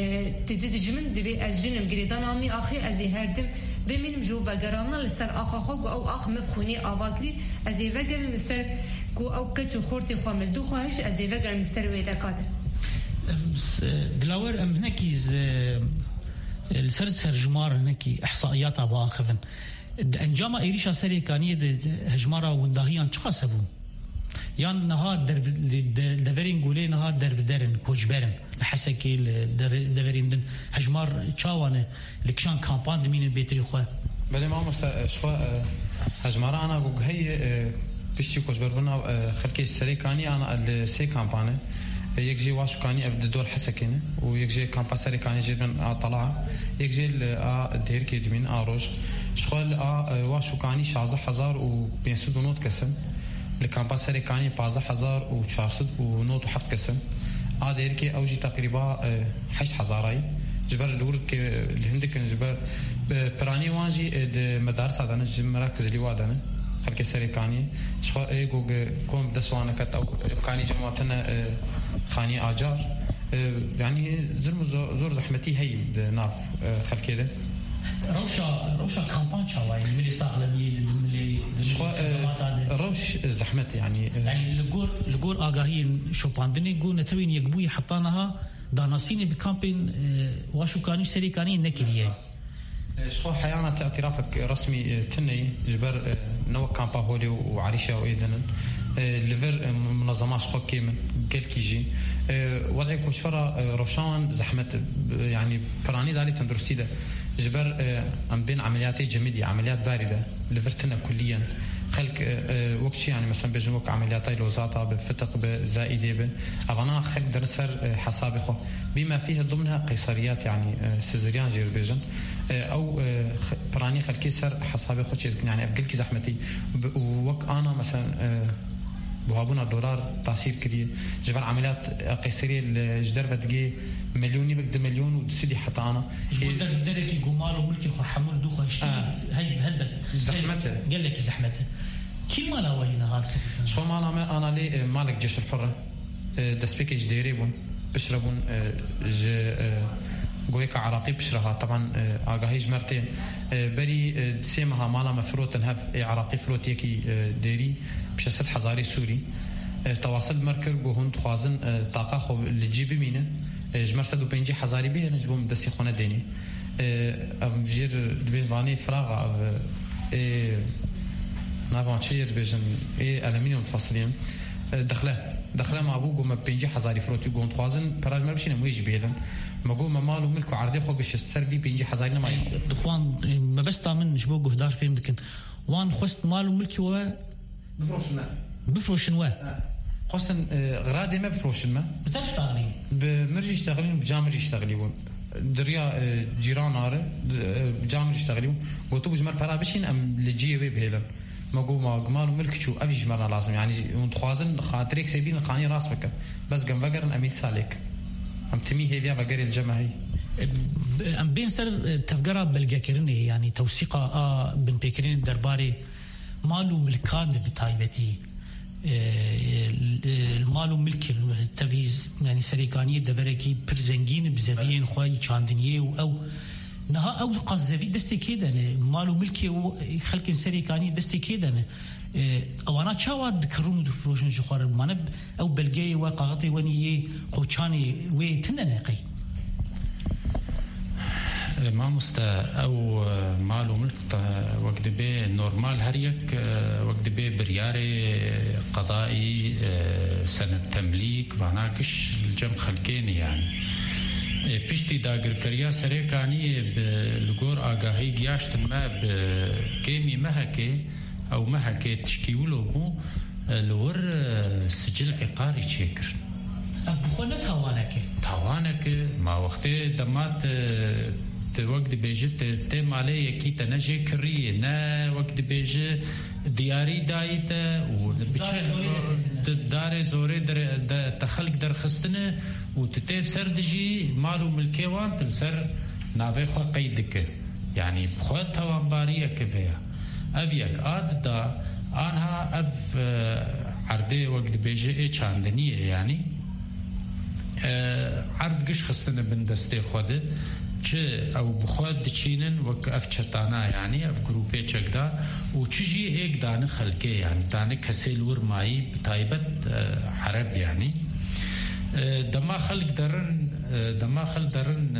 [SPEAKER 9] تدید جمن دبی از جنم گریدان آمی آخی ازی هردم بمینم جو بگرانا لسر آخا خو او آخ مبخونی آواکری ازی وگر مسر گو او کچو خورتی خوامل دو خواهش ازی وگر مسر ویده کاده
[SPEAKER 3] دلاور ام هناكي السر سر جمار هناكي احصائيات باخفن انجاما ايريشا سريكانيه هجمارا ونداهيان تقاسبوا يان نهار درب دبرين قولي نهار درب درن كوجبرن لحسكي دبرين دن هجمار تشاوانه لكشان كامباند من بيتري خو
[SPEAKER 8] بلي ما مستا شو هجمارا انا بقول هي بيشتي كوجبرنا خلكي سريكاني انا السي كامبانه يجي واشكاني ابد دول حسكينه ويجي كامباسري كاني جيبن طلع يجي ا دير كيدمين اروج شغل ا واشكاني شازده هزار و بينسو دونوت قسم الكامبا سريكاني بازا حزار وشارسد ونوت وحفت قسم عادير كي أوجي تقريبا حش حزاراي جبر الورك الهندك جبر براني واجي مدارس هذا مراكز اللي وادنا خلك سريكاني شو إيجو كون بدسوانا كت أو كاني جماعتنا خاني آجار يعني زرم زور زحمتي هي ناف خلك له
[SPEAKER 3] روشا روشا كامبان شاوي ملي صاغلمي ملي
[SPEAKER 8] روش زحمت يعني
[SPEAKER 3] يعني لجور لجور آگاهين شو باندني جو نتوين يقبوي حطانها داناسيني بكامبين واشو كانوا سريكاني نكريه
[SPEAKER 8] شو حيانا اعترافك رسمي تني جبر نو كامبا هولي وعريشه وايدن ليفر منظمات شو كيمن قال كيجي وضعك وشفرة روشان زحمت يعني براني دالي تندرستي ده جبر ام بين عملياتي جميدية عمليات باردة ليفرتنا كليا خلق وقت شيء يعني مثلا بيجنوك عملياتي لوزاتا بفتق بزائدة ب أغنى خلق درسر حسابي خو بما فيه ضمنها قيصريات يعني سيزريان جير بيجن أو براني خلقي سر حسابي خو يعني أبقلك زحمتي ووق أنا مثلا بوابونا دولار تأثير كريه جبر عمليات قيصرية الجدر بدقي مليوني بقد مليون ودسدي حتى أنا
[SPEAKER 3] جدر بدرك يقومال وملكي خو حمل دوخه اشتي هاي هلبت
[SPEAKER 8] زحمته
[SPEAKER 3] قال لك زحمته كي مالا وين هذا
[SPEAKER 8] شو مالا أنا لي مالك جيش الحرة دسبيك جديري بون بشربون ج قويك عراقي بشرها طبعا آقاهيج مرتين بري سيمها مالا مفروت هف عراقي فروت يكي ديري بشست حزاري سوري تواصل مركر جوهند خوازن طاقة خو لجيب مينه جمر سدو بينجي حزاري بيه نجبوم دستي خونه ديني ام جير دبيباني فراغ اب اي نافانشير بيجن اي الومنيوم تفاصيلين دخله دخله مع ابو ما بينجي حزاري فروتي جوند خوازن براج ما بشينا مويجي بيدن ما جو ما مالو ملكو عرضي خو قش السربي بينجي حزاري ما
[SPEAKER 3] دخوان ما بس طامن جبو جهدار فين لكن وان خست مالو ملكي و
[SPEAKER 8] بفروشنا
[SPEAKER 3] بفروشنوا
[SPEAKER 8] خصن غرادي ما بفروشنا
[SPEAKER 3] بتشتغلين
[SPEAKER 8] بمرجي يشتغلين بجامر يشتغلين دريا جيران نار بجامر يشتغلين وتو بجمر برا بشين ام لجيه بهلن ما جو ما جمال ملك شو افي جمرنا لازم يعني ونتخوازن خاطرك سيبين القاني راس فكر بس جنب فقرن اميد سالك ام تمي هي فيها فقر الجماعي
[SPEAKER 3] ام بين سر تفقرا بلقاكرني يعني توثيقه اه بن بكرين الدرباري مالو ملكان بتايبتي المالو ملك التفيز يعني سريكانية دفركي برزنجين بزفين خواي چاندنيه او نها او قزفي دستي كده مالو ملكي خلق سريكانية دستي كده او انا چاواد كرونو دفروشن جخوار مانب او بلغي وقاغطي ونيه قوچاني وي تننقي
[SPEAKER 7] ما مستا او مالو ملك وقت بي نورمال هريك وقت بي برياري قضائي سنة تمليك وعناكش الجم خلقين يعني بيشتي داقر كريا سريكاني بالقور آقاهي قياشتن ما بكيمي مهكي او مهكي تشكيولو بو الور سجل عقاري تشيكر
[SPEAKER 3] بخونة تاوانك
[SPEAKER 7] تاوانك ما وقتي دمات وقت بيجت تم عليه كي تنجي كريه نا وقت بيجي دياري دايته ودار زوري در تخلق در خستنه وتتيب سردجي مالو ملكيوان تلسر نافي خو قيدك يعني بخو توان باريه كفيا افيك اد دا انها اف عرضي وقت بيجي اي چاندنيه يعني عرض قش خستنه بندستي خود چه او بخود دچینن وک اف چتانا يعني اف گروپی چگدا و چجی ایک دانه خلقه يعني دانه کسیل ور مایی بتایبت عرب يعني دما خلق درن دما خلق درن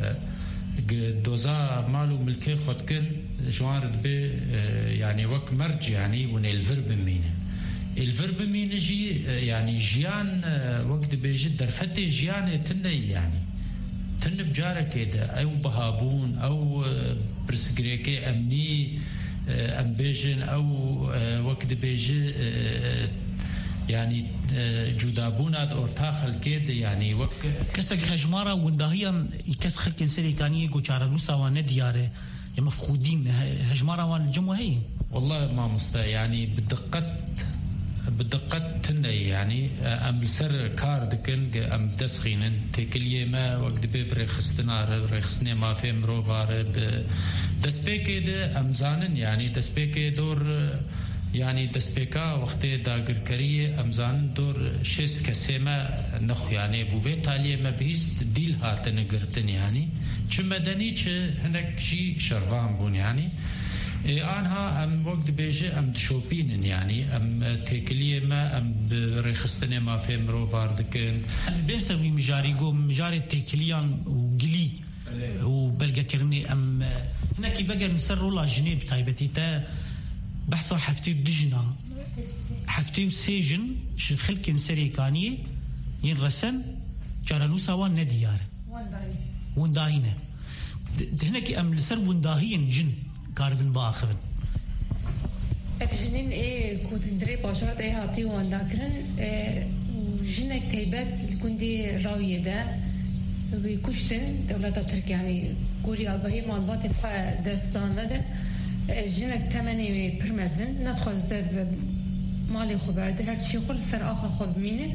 [SPEAKER 7] دوزا مالو ملكي خودكن جوارد به يعني وك مرج يعني ون الفرب مينه الفرب مينه جي يعني جيان وقت بيجي درفتي جيان تني يعني تنف جارة كده أو بهابون أو برسكريكي أمني أم بيجن أو وقت بيجي يعني جودابونات أورتاخل كده يعني وقت
[SPEAKER 3] كسك هجمارة وندهيا كس خلق إنساني كاني قوشارة نوسا وانديارة مفقودين هجمارة والجموهي
[SPEAKER 7] والله ما مستا يعني بدقت بدقة تني يعني أم سر كار دكن أم دسخين تكلية ما وقت ببر خستنا رخصني ما في مروفار دسبيكي ده أم زانن يعني دسبيكي دور يعني دسبيكا وقت داگر كريه أم زانن دور شست كسيما نخو يعني بوفي تاليه ما بيست ديل هاتن قرتن يعني چه مدني چه هناك شي شرفان بون يعني آنها ام وقت بيجي ام شوبين يعني ام تكليه ما ام برخصتني ما في مرو واردكن
[SPEAKER 3] بيسوي مجاري جو مجاري تكليان وقلي وبلغا كرني ام هنا كيف اجر نسروا لا جنيب تايبتي تا بحصل حفتي دجنا حفتي سجن شي خلك سريكانيه ينرسن جارنو سوان نديار ونداهينه هناك ام لسر ونداهين جن كاربن باخذ
[SPEAKER 9] افجنين ايه كنت ندري باشرات ايه هاتي وان داكرن وجنك تيبات كنتي راويه ده وكشتن دولة تركيا يعني كوريا البهي مالبات بخا دستان مدى جنك تمني برمزن ندخل ده مالي خبر ده هر شيء كل سر اخر خب مينه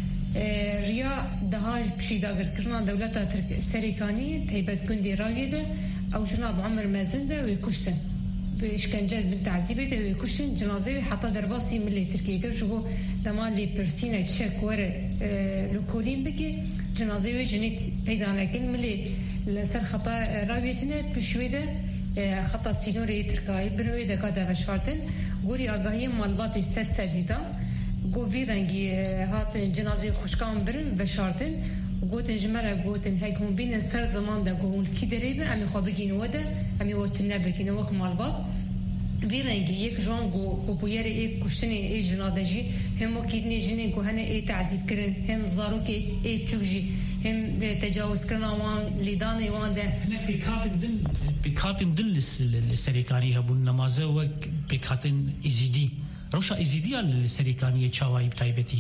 [SPEAKER 9] ريا دهاج بشي داغر كرنا دولة تركيا سريكاني تيبات كنتي راويه ده او جناب عمر مازن ده ويكشتن باشكنجات بالتعذيب ده ويكشتن جنازه حتى درباسي ملي تركيا كرجو دما لي برسينا تشيك ور لوكولين بكي جنازه جنيت بيدان لكن ملي لسر خطا راويتنا بشويده خطا سينوري تركاي بروي ده كدا بشارتن غوري اگاهي مالبات سسديدا گووی رنگی هات جنازه خوشکام برن بشارتن گوتن جمره گوتن هیکون بین سر زمان ده گون کی دریبه امی خوابگین وده امی وقت نبکینه وک مالبات وی رنگی یک جان گو پوپویر ای کشتنی ای جنادجی هم وکیدنی جنی گو هنه ای تعذیب کرن هم زارو که ای چوکجی هم تجاوز کرن وان لیدانی وان ده
[SPEAKER 3] هناك بيكاتن دل بيكاتن دل السريكاني هبون نمازه وك بيكاتن ازيدي روشا ازيدي السريكانيه چاواي بتايبتي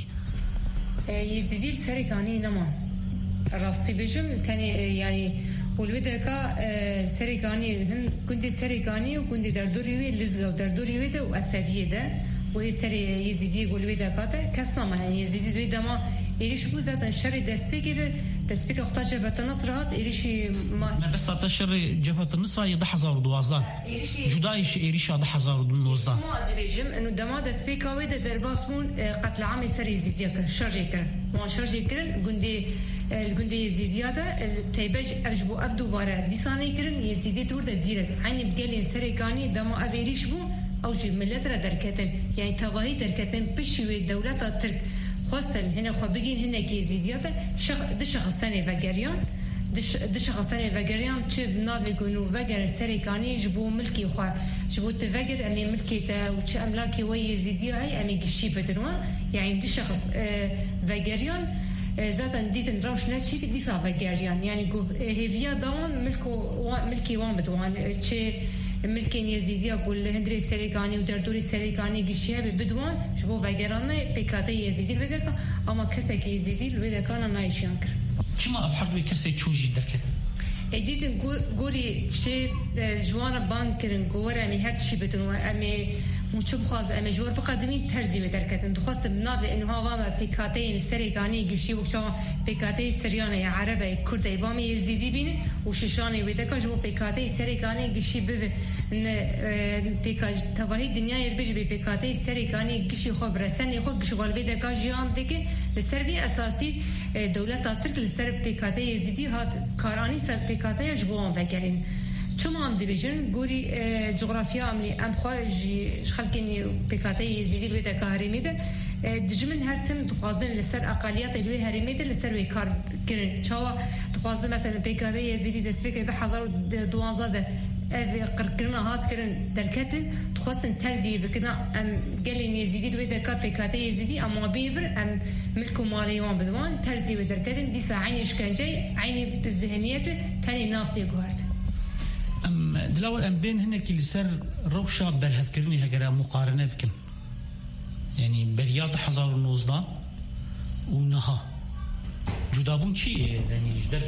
[SPEAKER 9] يزيدي السريكاني نما راستي بيجم تاني يعني والبدكا سريكاني هم كنت سريكاني وكنت دردوري وي لزغا ودردوري وي ده واسديه ده ويسري يزيدي والبدكا ده كسما يعني يزيدي دوي دما إيش بو زاتن شر دسبي كده دسبي كخطا جبهة النصر هات إيش ما
[SPEAKER 3] ما بس تاتا شر جبهة النصر يضح حزار ودوازدان جدايش إيش يضح حزار ودوازدان
[SPEAKER 9] ما دبيجم إنه دما دسبي كاوي ده درباسمون قتل عام يسري يزيد يكر شر يكر ما شر يكر جندي الجندي يزيد هذا تيبج أجبو أبدو بارا ديساني يكرن يزيد دور ده ديرن عيني بقالين سري كاني دما أفيريش بو أو جيب ملت را دركتن يعني تواهي دركتن بشوي الدولة الترك خواستن هنا خو بگین هنا کی زیادت شخ دش شخصانه وگریان دش دش شخصانه وگریان چه ناوی گونو وگر سرکانی جبو ملکی خو جبو تفجر امی ملکی تا و چه املاکی وی زیدی های امی گشی بدروا يعني دش شخص وگریان زادن دیتن روش نشی دیسا وگریان يعني گو هیویا دام ملکو ملکی وان بدوان چه ملكين يزيدية قول هندري سريكاني ودردوري سريكاني قشيها بدوان شبو وقراني بيكاتي يزيدي البدكا اما كسك يزيدي البدكا انا نايش ينكر
[SPEAKER 3] كما ابحر بي كسي تشوجي دركتا
[SPEAKER 9] اديتن قولي شي جوانا بانكرن قورا امي هر شي بدون امي موچوب خاص امي جور بقدمين ترزي بدركتن دخواست بناوي انه هوا بيكاتي سريكاني قشي وكشا بيكاتي سرياني عربي كردي بامي يزيدي بين وششاني بدكا جو بيكاتي سريكاني قشي بف ان بيكاج تواهي دنيا يربج بيكاتي سريكاني قشي خو برسني خو قشي والبدكا جيان دكه لسربي اساسي دولة ترك لسر بيكاتي يزيدي هات كاراني سر بيكاتي جبوان وكرين شو ما عم دبيجن قولي جغرافيا عملي ام خواجي خلكني بيكاتي يزيدي بيتا كهرمي ده دجمن هرتم تخازن لسر اقاليات اللي هرمي ده لسر ويكار كرن شوا تخازن مثلا بيكاتي يزيدي دسفيك ده حزار دوانزا ده قرقرنا هات كرن دركته تخوصن ترزي بكنا ام قالين يزيدي دوي دكا بيكاتي يزيدي اما بيفر ام ملكو ماليوان بدوان ترزي ودركتن ديسا عيني اشكنجي عيني بالذهنية تاني نافتي قوارد
[SPEAKER 3] ام دلاول ام بين هناك اللي سر روشا برهف كرني هكذا مقارنة بكم يعني برياض حزار النوزدان ونها جدابون شي يعني جدر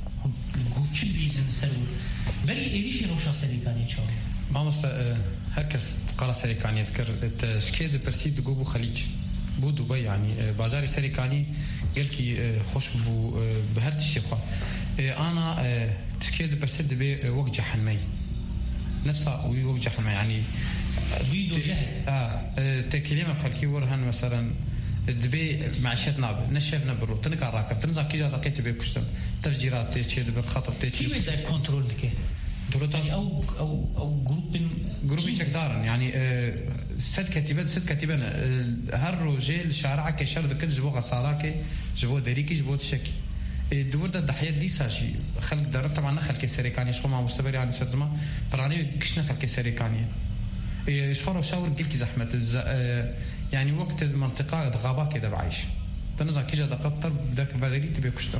[SPEAKER 3] قوتشي بيزن سرو بري إيش روشا سريكاني شو
[SPEAKER 8] ما مست هركس قال سريكاني يذكر تشكيد برسيد جوبو خليج بو دبي يعني بازاري سريكاني قال كي خوش بو بهرت الشيخة أنا تكيد بس دبي وقت جحنمي نفسها وقت جحنمي يعني
[SPEAKER 3] بيدو جهل
[SPEAKER 8] آه تكلمة خلكي ورهن مثلا دبي معيشتنا نشفنا برو تنقى راكب تنزع كي جا لقيت بي كشتم تفجيرات تيجي بالخطر تيجي
[SPEAKER 3] كيف يدافع كنترول دكه يعني او او او جروب
[SPEAKER 8] جروب يقدرن يعني ست كتيبات ست كتيبان هالروجيل شارع كشر دكن جبو غسالاكي جبو دريكي جبو تشكي الدور ده الضحيات دي ساشي خلق دار طبعا خلق سريكاني شو ما مستمر يعني سرزما براني كشنا خلق سريكاني شفروا شاور قلت زحمه يعني وقت المنطقه غابه كده بعيش تنزع كيجا دقطر بدك بدري تبي كشتم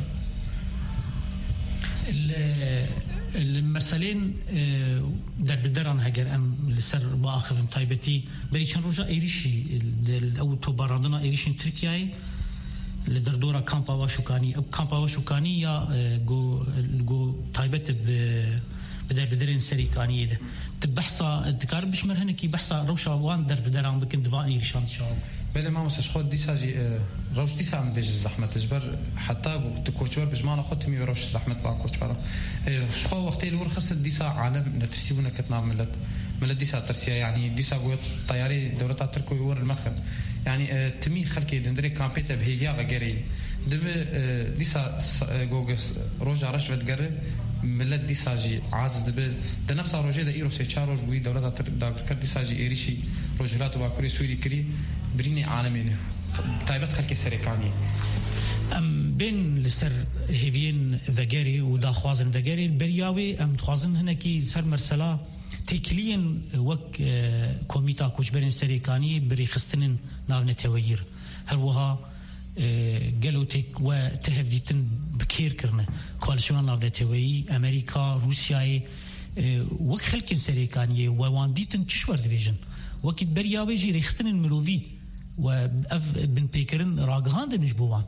[SPEAKER 3] المرسلين در بدران هجر ام لسر باخذ طيبتي بري كان رجع ايريشي او توباراندنا ايريشين تركياي لدردورا كامبا واشوكاني او كامبا واشوكاني يا جو جو طيبت بدر بدرين سريكاني ده تبحثا تكار بش مرهنكي بحثا روشا وان در بدران بكن دفاني ايريشان شاو
[SPEAKER 8] بله ما مسش خود دي ساجي روش دي سام بيج زحمه تجبر حتى تكوتشبر بجمانه خدت مي روش زحمه با كوتشبر شخو وقت الور خص دي سا عالم نترسيبنا كتنا ملت ملت دي سا ترسيا يعني دي سا قوت طياري دولة تركو يور المخن يعني تمي خلكي دندري كامبيتا بهيليا غيري دم دي سا جوجس روجا رش بتقرر ملت دي ساجي عاز دبل ده نفس روجي ده ايرو سيچاروج بوي دولة تر دي ساجي ايريشي روجلات وباكوري سوري كري بريني عالمين طيبت خلكي سريكاني
[SPEAKER 3] ام بين لسر هيفين فاجاري ودا خوازن فاجاري البرياوي ام تخوازن هناكي سر مرسلا تكلين وك كوميتا كوشبرين سريكاني بري خستنن ناو نتوير هروها جلوتك وتهفديتن بكير كرنا كواليشن ناو نتوي امريكا روسيا وك خلكن سريكاني ووانديتن تشور ديفيجن وقت برياوي جي ريخستن المروفي وأف بن بيكرن راقهان دنج بوان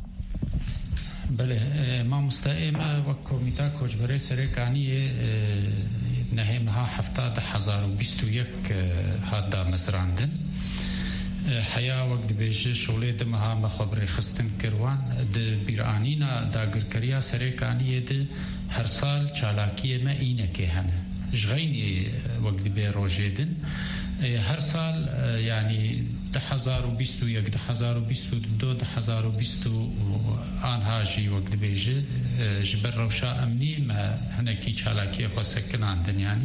[SPEAKER 7] بله ما مستقيم وكوميتا كوجبري سريكانية نهمها حفتاد حزار وبيستو يك هادا مسراندن حيا وقت بيجي شغلي دمها مخبري خستن كروان د بيرانينا داگر كريا سريكانية د هر سال چالاكية ما اينكي هنه جغيني وقت بي روجيدن هر سال يعني ده حزار وبيستو يك ده حزار وبيستو دو ده حزار وبيستو آن هاجي وقت بيجي جبر روشا أمني ما هناكي چالاكي خو سكن عندن يعني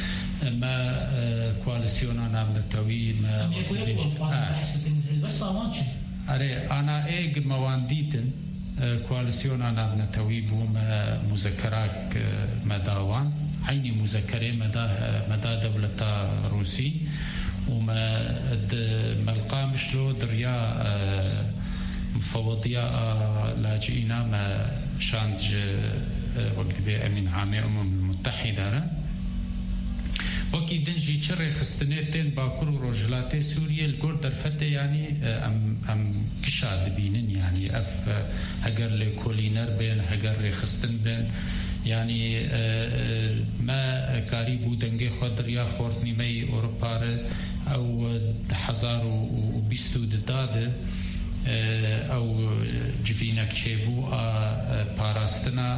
[SPEAKER 7] ما كواليسيونا نام نتوي ما
[SPEAKER 3] بس طوانش
[SPEAKER 7] أري أنا إيج موانديتن كواليسيونا نام نتوي بوم مذكراك مداوان عيني مذكرة مدى مدى دولة روسي وما ملقى مشلو دريا مفوضية لاجئين ما شانج وقت بي أمين عامة أمم المتحدة وكي دنجي شر خستنتين باكر ورجلاتي سوريا الكور درفته يعني ام ام كشاد بينن يعني اف هجر لكولينر بين هجر لخستن بين يعني ما قريب ودنجي خضر يا خورتني مي اوروبا او حزار وبيستو دداد او جفينك شيبو باراستنا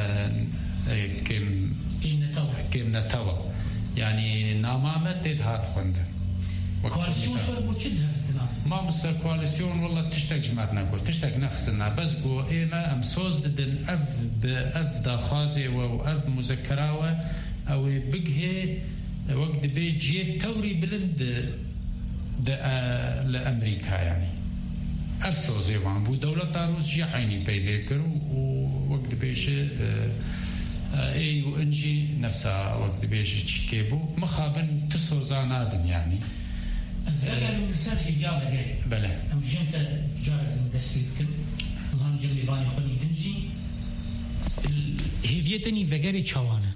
[SPEAKER 7] كم كم نتوا يعني نامامة تدهات خندر
[SPEAKER 3] كواليسيون شو بوشدها
[SPEAKER 7] ما مصر كواليسيون والله تشتاق جمعنا قول تشتاق نفسنا بس قو إيما أم سوز ددن أف بأف دا خازي وأف مذكراوة أو بقه وقت بيجي توري بلند دا لأمريكا يعني أف سوزي وعن بو دولة روس جي عيني بيذكر ووقت بيجي اي وانجي نفسها وقت بيجي تشكيبو مخابن تسوزان آدم يعني
[SPEAKER 3] الزرقاء المثال حجابة غير
[SPEAKER 7] بلى
[SPEAKER 3] أم جنت جارة المدسي كل نظام جملي باني خوني دنجي هيفيتني فقري شوانا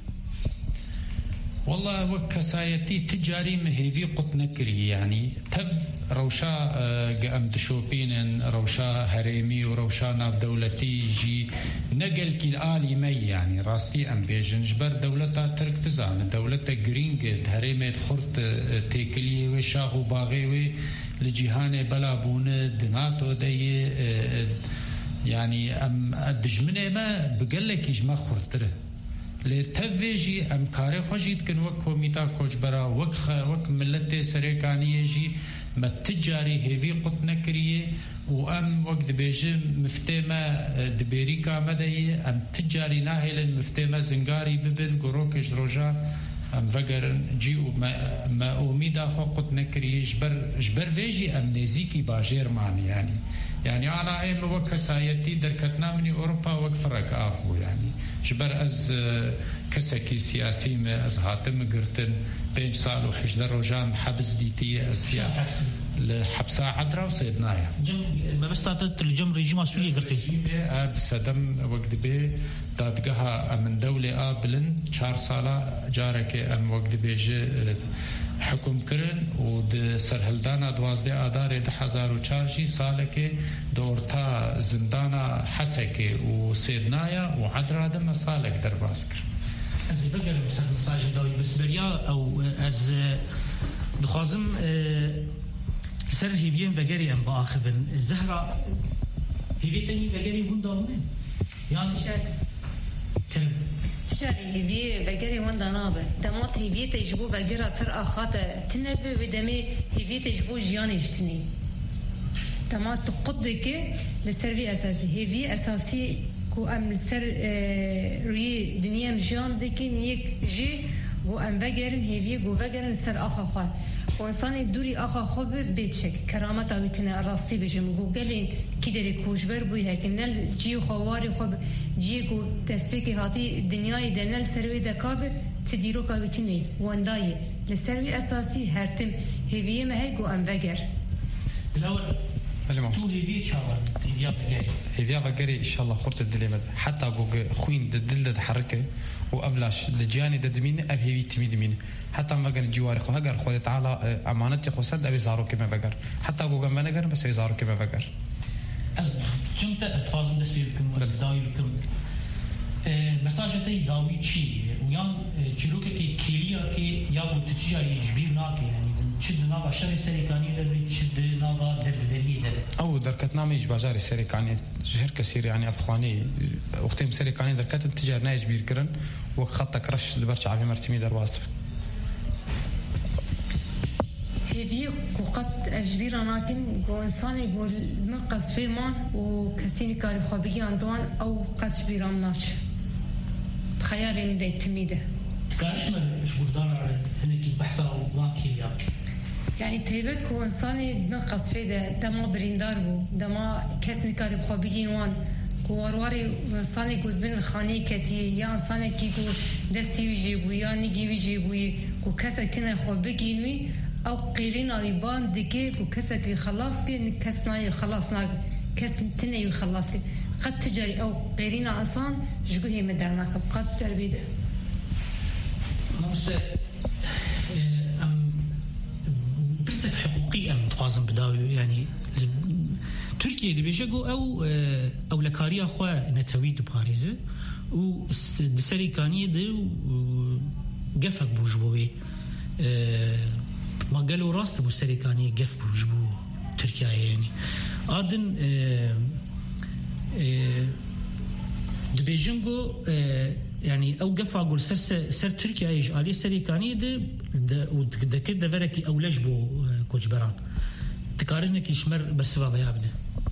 [SPEAKER 7] والله وكسايتي تجاري مهيفي قط نكري يعني تف روشا قام تشوبين روشا هريمي وروشا ناف دولتي جي نقل كي آلي مي يعني راستي ام بيجن جبر دولتا ترك تزان دولتا جرينج هريمي خرط تيكلي وشاغو باغي لجهان بلابون دناتو دي يعني ام دجمنه ما بقلك يجمع خرطره لتفجي ام كاري خوجيت كن وك كوميتا كوجبرا وك وك ملت سريكانيه جي ما تجاري هيفي قط نكريه وام وقت بيجي مفتما دبيريكا مدي ام تجاري ناهل مفتما زنغاري ببن قروكش روجا ام فقر جيو ما ما اميدا خو قط نكريه جبر جبر فيجي ام نزيكي باجير معني يعني يعني انا ايم وك سايتي دركتنا من اوروبا وك فرق اخو يعني جبر از كسكي سياسي ما از هاتم قرتن بيج صالو حجدر روجام حبس ديتي السياسة لحبسة عدرا وسيدنايا
[SPEAKER 3] جم ما بس تعطت الجم ريجيم سوريا قرتي
[SPEAKER 7] بسدم وقت به دادقها من دولة آبلن شهر سالة جارك ام وقت بيجي حكم كرن ود سرهلدانا دوازده آدار ده هزار و چارشی ساله که دورتا زندانا حسکه و سیدنایا و عدرا ده مسالك در باز کر
[SPEAKER 3] از بگر مثلا مساج داوی بس بریا او از دخوازم سر هیوین وگری ام با آخفن زهرا هیویتنی وگری بون دارونه یعنی
[SPEAKER 9] شد
[SPEAKER 3] کرم
[SPEAKER 9] شاري هيبي بقري وان دانابه دمات هيبي تجبو بقرا سر اخاته تنبه ودمي هيبي تجبو جيان يشتني دمات تقدك لسرفي اساسي هيبي اساسي كو ام سر ري دنيا مجان دكين يك جي و ام بقرن هيبي جو بقرن سر اخا خال وانسان دوري اخا خو بيتشك كرامه تاويتنا راسي بجم جو قالين كيدري كوجبر بو هكنل جي خواري خو جيكو تسبيكي هاتي دنياي دنل سروي دكاب تديرو كابتيني وانداي للسروي اساسي هرتم هيبيه ما هيكو ام بقر
[SPEAKER 3] الاول تو هيبي شاور هيبيا بقري
[SPEAKER 8] هيبيا بقري ان شاء الله خرت الدليمه حتى جو خوين دل حركه وابلاش لجاني ددمين اب هيبي تميد مين حتى ما قال جواري خو هاجر خو تعالى امانتي خو سد ابي زارو كما بقر حتى جو ما نقر بس يزارو كما بقر
[SPEAKER 3] از چونت از فازم دست بیکم از دایی بیکم مساجتای داوی چی ویان چلوکه که کلیا که یا بود تجاری جبیر ناکه یعنی چد نوا شر سریکانی در چد نوا در دریه در
[SPEAKER 8] او درکت نامی جبازاری سریکانی هر کسی یعنی افغانی وقتی سریکانی درکت تجار ناج بیر کرن و خط کرش لبرچ عبی مرتمی در واسف
[SPEAKER 9] هذه قد أجبر لكن إنسان يقول نقص في ما وكسين كارب خابجي عندوان أو قد أجبر مناش خيال إن ده تميده
[SPEAKER 3] كارش من مش بردان على هنيك بحثه واكي ياك
[SPEAKER 9] يعني تهيبت كو إنسان نقص في ده ده ما بريندار بو ده ما كسين كارب خابجي وان كو ورواري إنسان يقول بين خاني كتي يا إنسان كيكو دستي ويجيبو يا نيجي ويجيبو كو كسر كنا خابجي نوي أو قيرنا ويبان دكي وكسك يخلص كي كسنا يخلصنا كس تني يخلص كي قد تجاري أو قيرنا عصان جوهي مدرنا قد تربيده
[SPEAKER 3] مست أم بس حقوقي أم تقازم بداوي يعني تركيا دي بيجو أو أو لكاريا خوا نتويد باريزه و دسري كانيه ده قفك بوجبوي ما قالوا راست ابو سريكاني قف بوجبو تركيا يعني ادن دبيجنجو يعني او قف اقول سر سر تركيا ايش علي سريكاني ده ده كده فركي او لجبو كوجبران تقارنك يشمر بس بابا يابده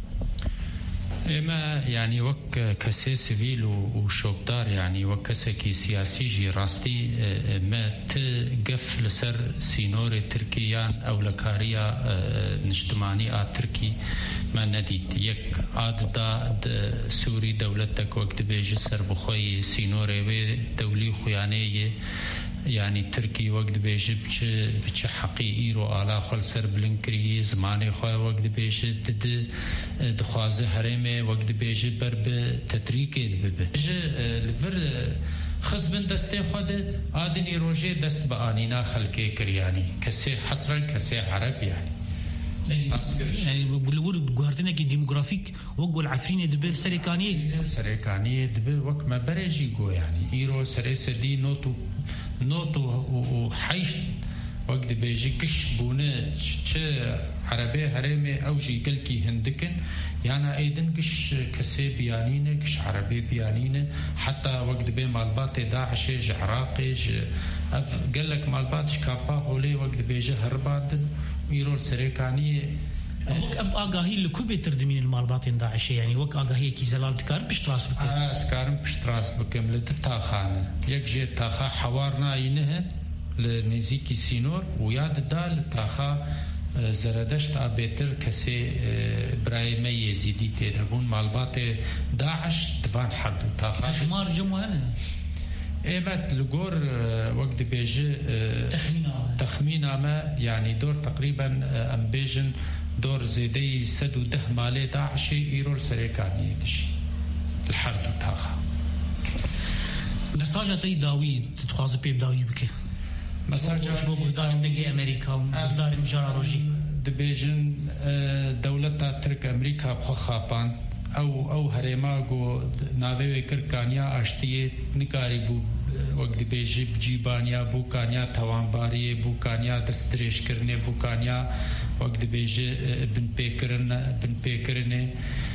[SPEAKER 7] اما يعني وك كسي سيفيل وشوكدار يعني وكسكي سياسي جي راستي ما تقف لسر سينوري تركيان او لكاريا نجتماني آ تركي ما نديت يك عاد دا سوري دولتك وقت بيجي سر بخوي سينوري دولي خيانية يعني تركي وقت بيجي بچ بچ حقيقي رو على خل سر بلنكري زمانه خو وقت بيجي تد دخوازه هرمه وقت بيجي بر بتتريك به الفر خصبن دسته خود ادني روجه دست بانينا خلقه كرياني كسي حصرا كسي عرب يعني
[SPEAKER 3] يعني بقول جوهرتنا كي ديموغرافيك وقول عفرين دبل سريكاني
[SPEAKER 7] سريكاني دبل وك ما بريجي جو يعني ايرو سري سدي نوتو نوتو وحيش وقت بيجي كش بونه ش عربي هرمي أو جي قلكي هندكن يعني أيضا كش كسي بيانينه كش عربي بيانينه حتى وقت بين مالبات داعش ج عراقي ج قال لك مالبات شكابا هولي وقت بيجي هرباد ويرول سريكاني
[SPEAKER 3] وك اف آگاهی لکوبه تردمین المالباتين داعشي يعني وك آگاهی کی زلال دکار بشتراس بکن
[SPEAKER 7] آه سكارم بشتراس بكم لتتاخانه يك جي تاخا حوارنا ينه لنزيكي سينور وياد دال تاخا زردشت أبيتر كسي برايمي يزيدي تدبون مالبات داعش دفان حد تاخا
[SPEAKER 3] شمار جمعنا
[SPEAKER 7] ايمت لغور وقت بيجي
[SPEAKER 3] تخمينا
[SPEAKER 7] تخمينا ما يعني دور تقريبا ام بيجن دور زيدي سدو ده مالي داعشي ايرول سريكاني دشي الحرد تاخا
[SPEAKER 3] مساجة تي داوي تتخواز بيب داوي بكي مساجة شبو بغدار ندقي امريكا وبغدار مجارة روجي
[SPEAKER 7] دبيجن دولتا ترك امريكا بخو خابان او او هرما گو ناوی کرکانیا اشتیه نکاری بو وقت بیجی بجیبانیا بو کانیا توانباری بو کانیا دستریش کرنے بو کانیا وقت بیجی بن پیکرن بن پیکرنے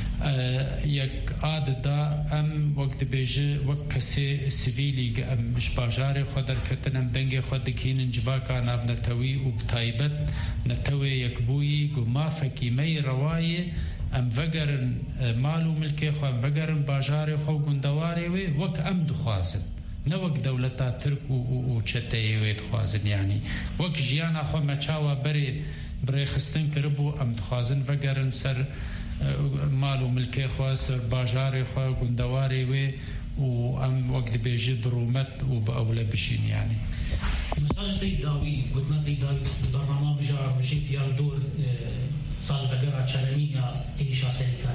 [SPEAKER 7] یک عادت دا ام وقت بیجی وقت کسی سیویلی ام مش باجار خودر کتنم دنگ خود دکین جواکا ناو نتوی و بتایبت نتوی یک بویی گو ما فکی می روایی ام وگرن مالو ملکی خو ام وگرن باجار خو گندواری وی وک ام دخوازن نوک دولتا ترک و چتهی وی دخوازن يعني وک جیانا خو مچاوا بری بری خستن کربو ام دخوازن وگرن سر مالو ملکی خو سر باجار خو گندواری وی و ام وقت بيجي درومت وبأولى بشين يعني
[SPEAKER 3] مساج تي داوي قلنا تي داوي برنامج جار وجيت يا دور سال فقرة چرمية إيشا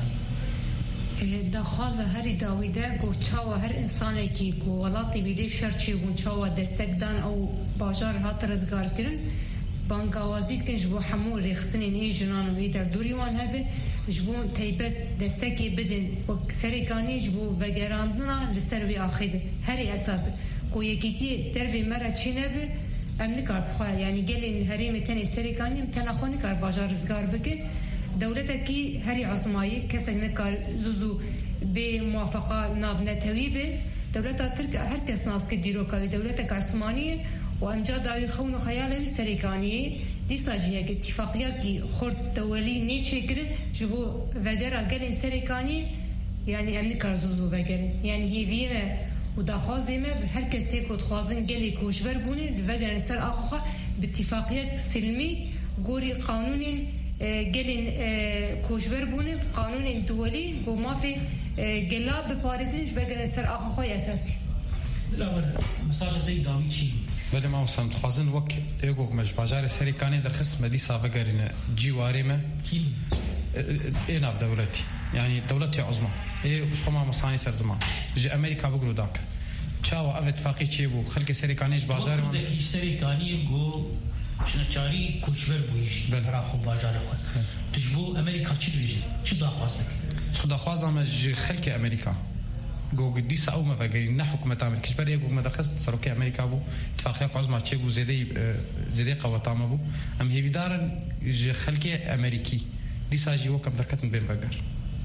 [SPEAKER 3] سيكاني
[SPEAKER 9] دا خوازه هری داویده گو چاوا هر انسانی کی گو ولاتی بیده شرچی گون چاوا دستک دان او باجار هات رزگار کرن بانگاوازید کن جبو حمو ریخستنین ای جنان و ای در دوری وان هبه جبو تیبت دستکی بدن و سریکانی جبو وگراندنا لسر وی آخیده هری اساس گو یکیتی در وی مرا چی نبه ام نکار بخواه یعنی گلین هریم تنی سریکانی ام تنخو نکار باجار رزگار بکن دولتك كي هري عصماي كسر نكار زوزو بموافقة ناف نتوي به دولتها ترك هر كس ناس كديرو كوي دولتك عثمانية وأمجاد داوي خون خيال سريكانية دي ساجية اتفاقية كي خرد دولي نيشي كرن جبو وغير قلن سريكانية يعني أم نكار زوزو وغير يعني هي فيما ودا خوازيما هر كس يكود خوازن قلي كوشبر بوني وغير سر آخوخا باتفاقية سلمي قوري قانوني گلین کوشبر بونه قانون دولی و ما في گلاب بپاريزين بگن سر آخوی اساسی
[SPEAKER 3] لاور مساج دی داوی چی
[SPEAKER 8] بله ما وسام تخازن وک ایگو مش باجار سریکانی در قسم مديسا بگرین جواری ما
[SPEAKER 3] کی
[SPEAKER 8] اینا دولتي يعني دولتي عظمى ايه وش خما مصاني سر زمان جي امريكا بقولوا داك تشاو اب اتفاقي تشيبو خلق سريكانيش باجار
[SPEAKER 3] ما دك سريكاني جو شنچاری کوچبر بویش برا خوب باجار خود تجبو امریکا چی دویجی چی داخواستک
[SPEAKER 8] خدا خوازم جي خلق امريكا جو قديس او ما بقى نحكم تعمل كشبر يجو مدرسه سروكي امريكا ابو اتفاقيه عظمى تشيبو زيدي زيدي قواتام ابو ام هي بدار جي خلق امريكي دي ساجي وكم دركت بين بقر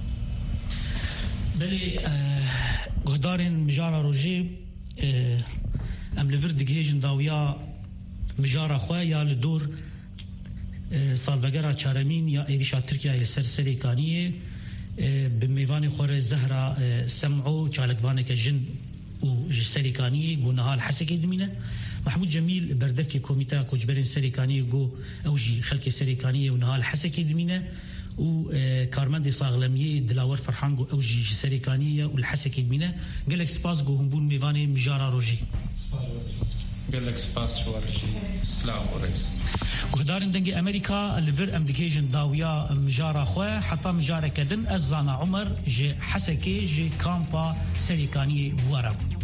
[SPEAKER 3] بلي غدارن مجارة روجي ام لفرد جيجن داويا مجارة خواه لدور سالفقرة چارمين يا ايريشا تركيا الى سرسري كانية بميواني خور زهرة سمعو چالكوانك جن وجسري كانية قونها الحسكي دمينة محمود جميل بردفكي كوميتا كوجبرين سري كانية قو اوجي خلقي سري كانية ونها الحسكي دمينة وكارمندي صاغلمية دلاور فرحان قو اوجي جسري كانية والحسكي دمينة قالك سباس قو همبون ميواني مجارة روجي
[SPEAKER 7] قال لك سباس شوارشي سلام ورئيس
[SPEAKER 3] قدارن دنجي أمريكا الليفر أمديكيجن داويا مجارة خواه حتى مجارة كدن الزانا عمر جي حسكي جي كامبا سريكاني بوارب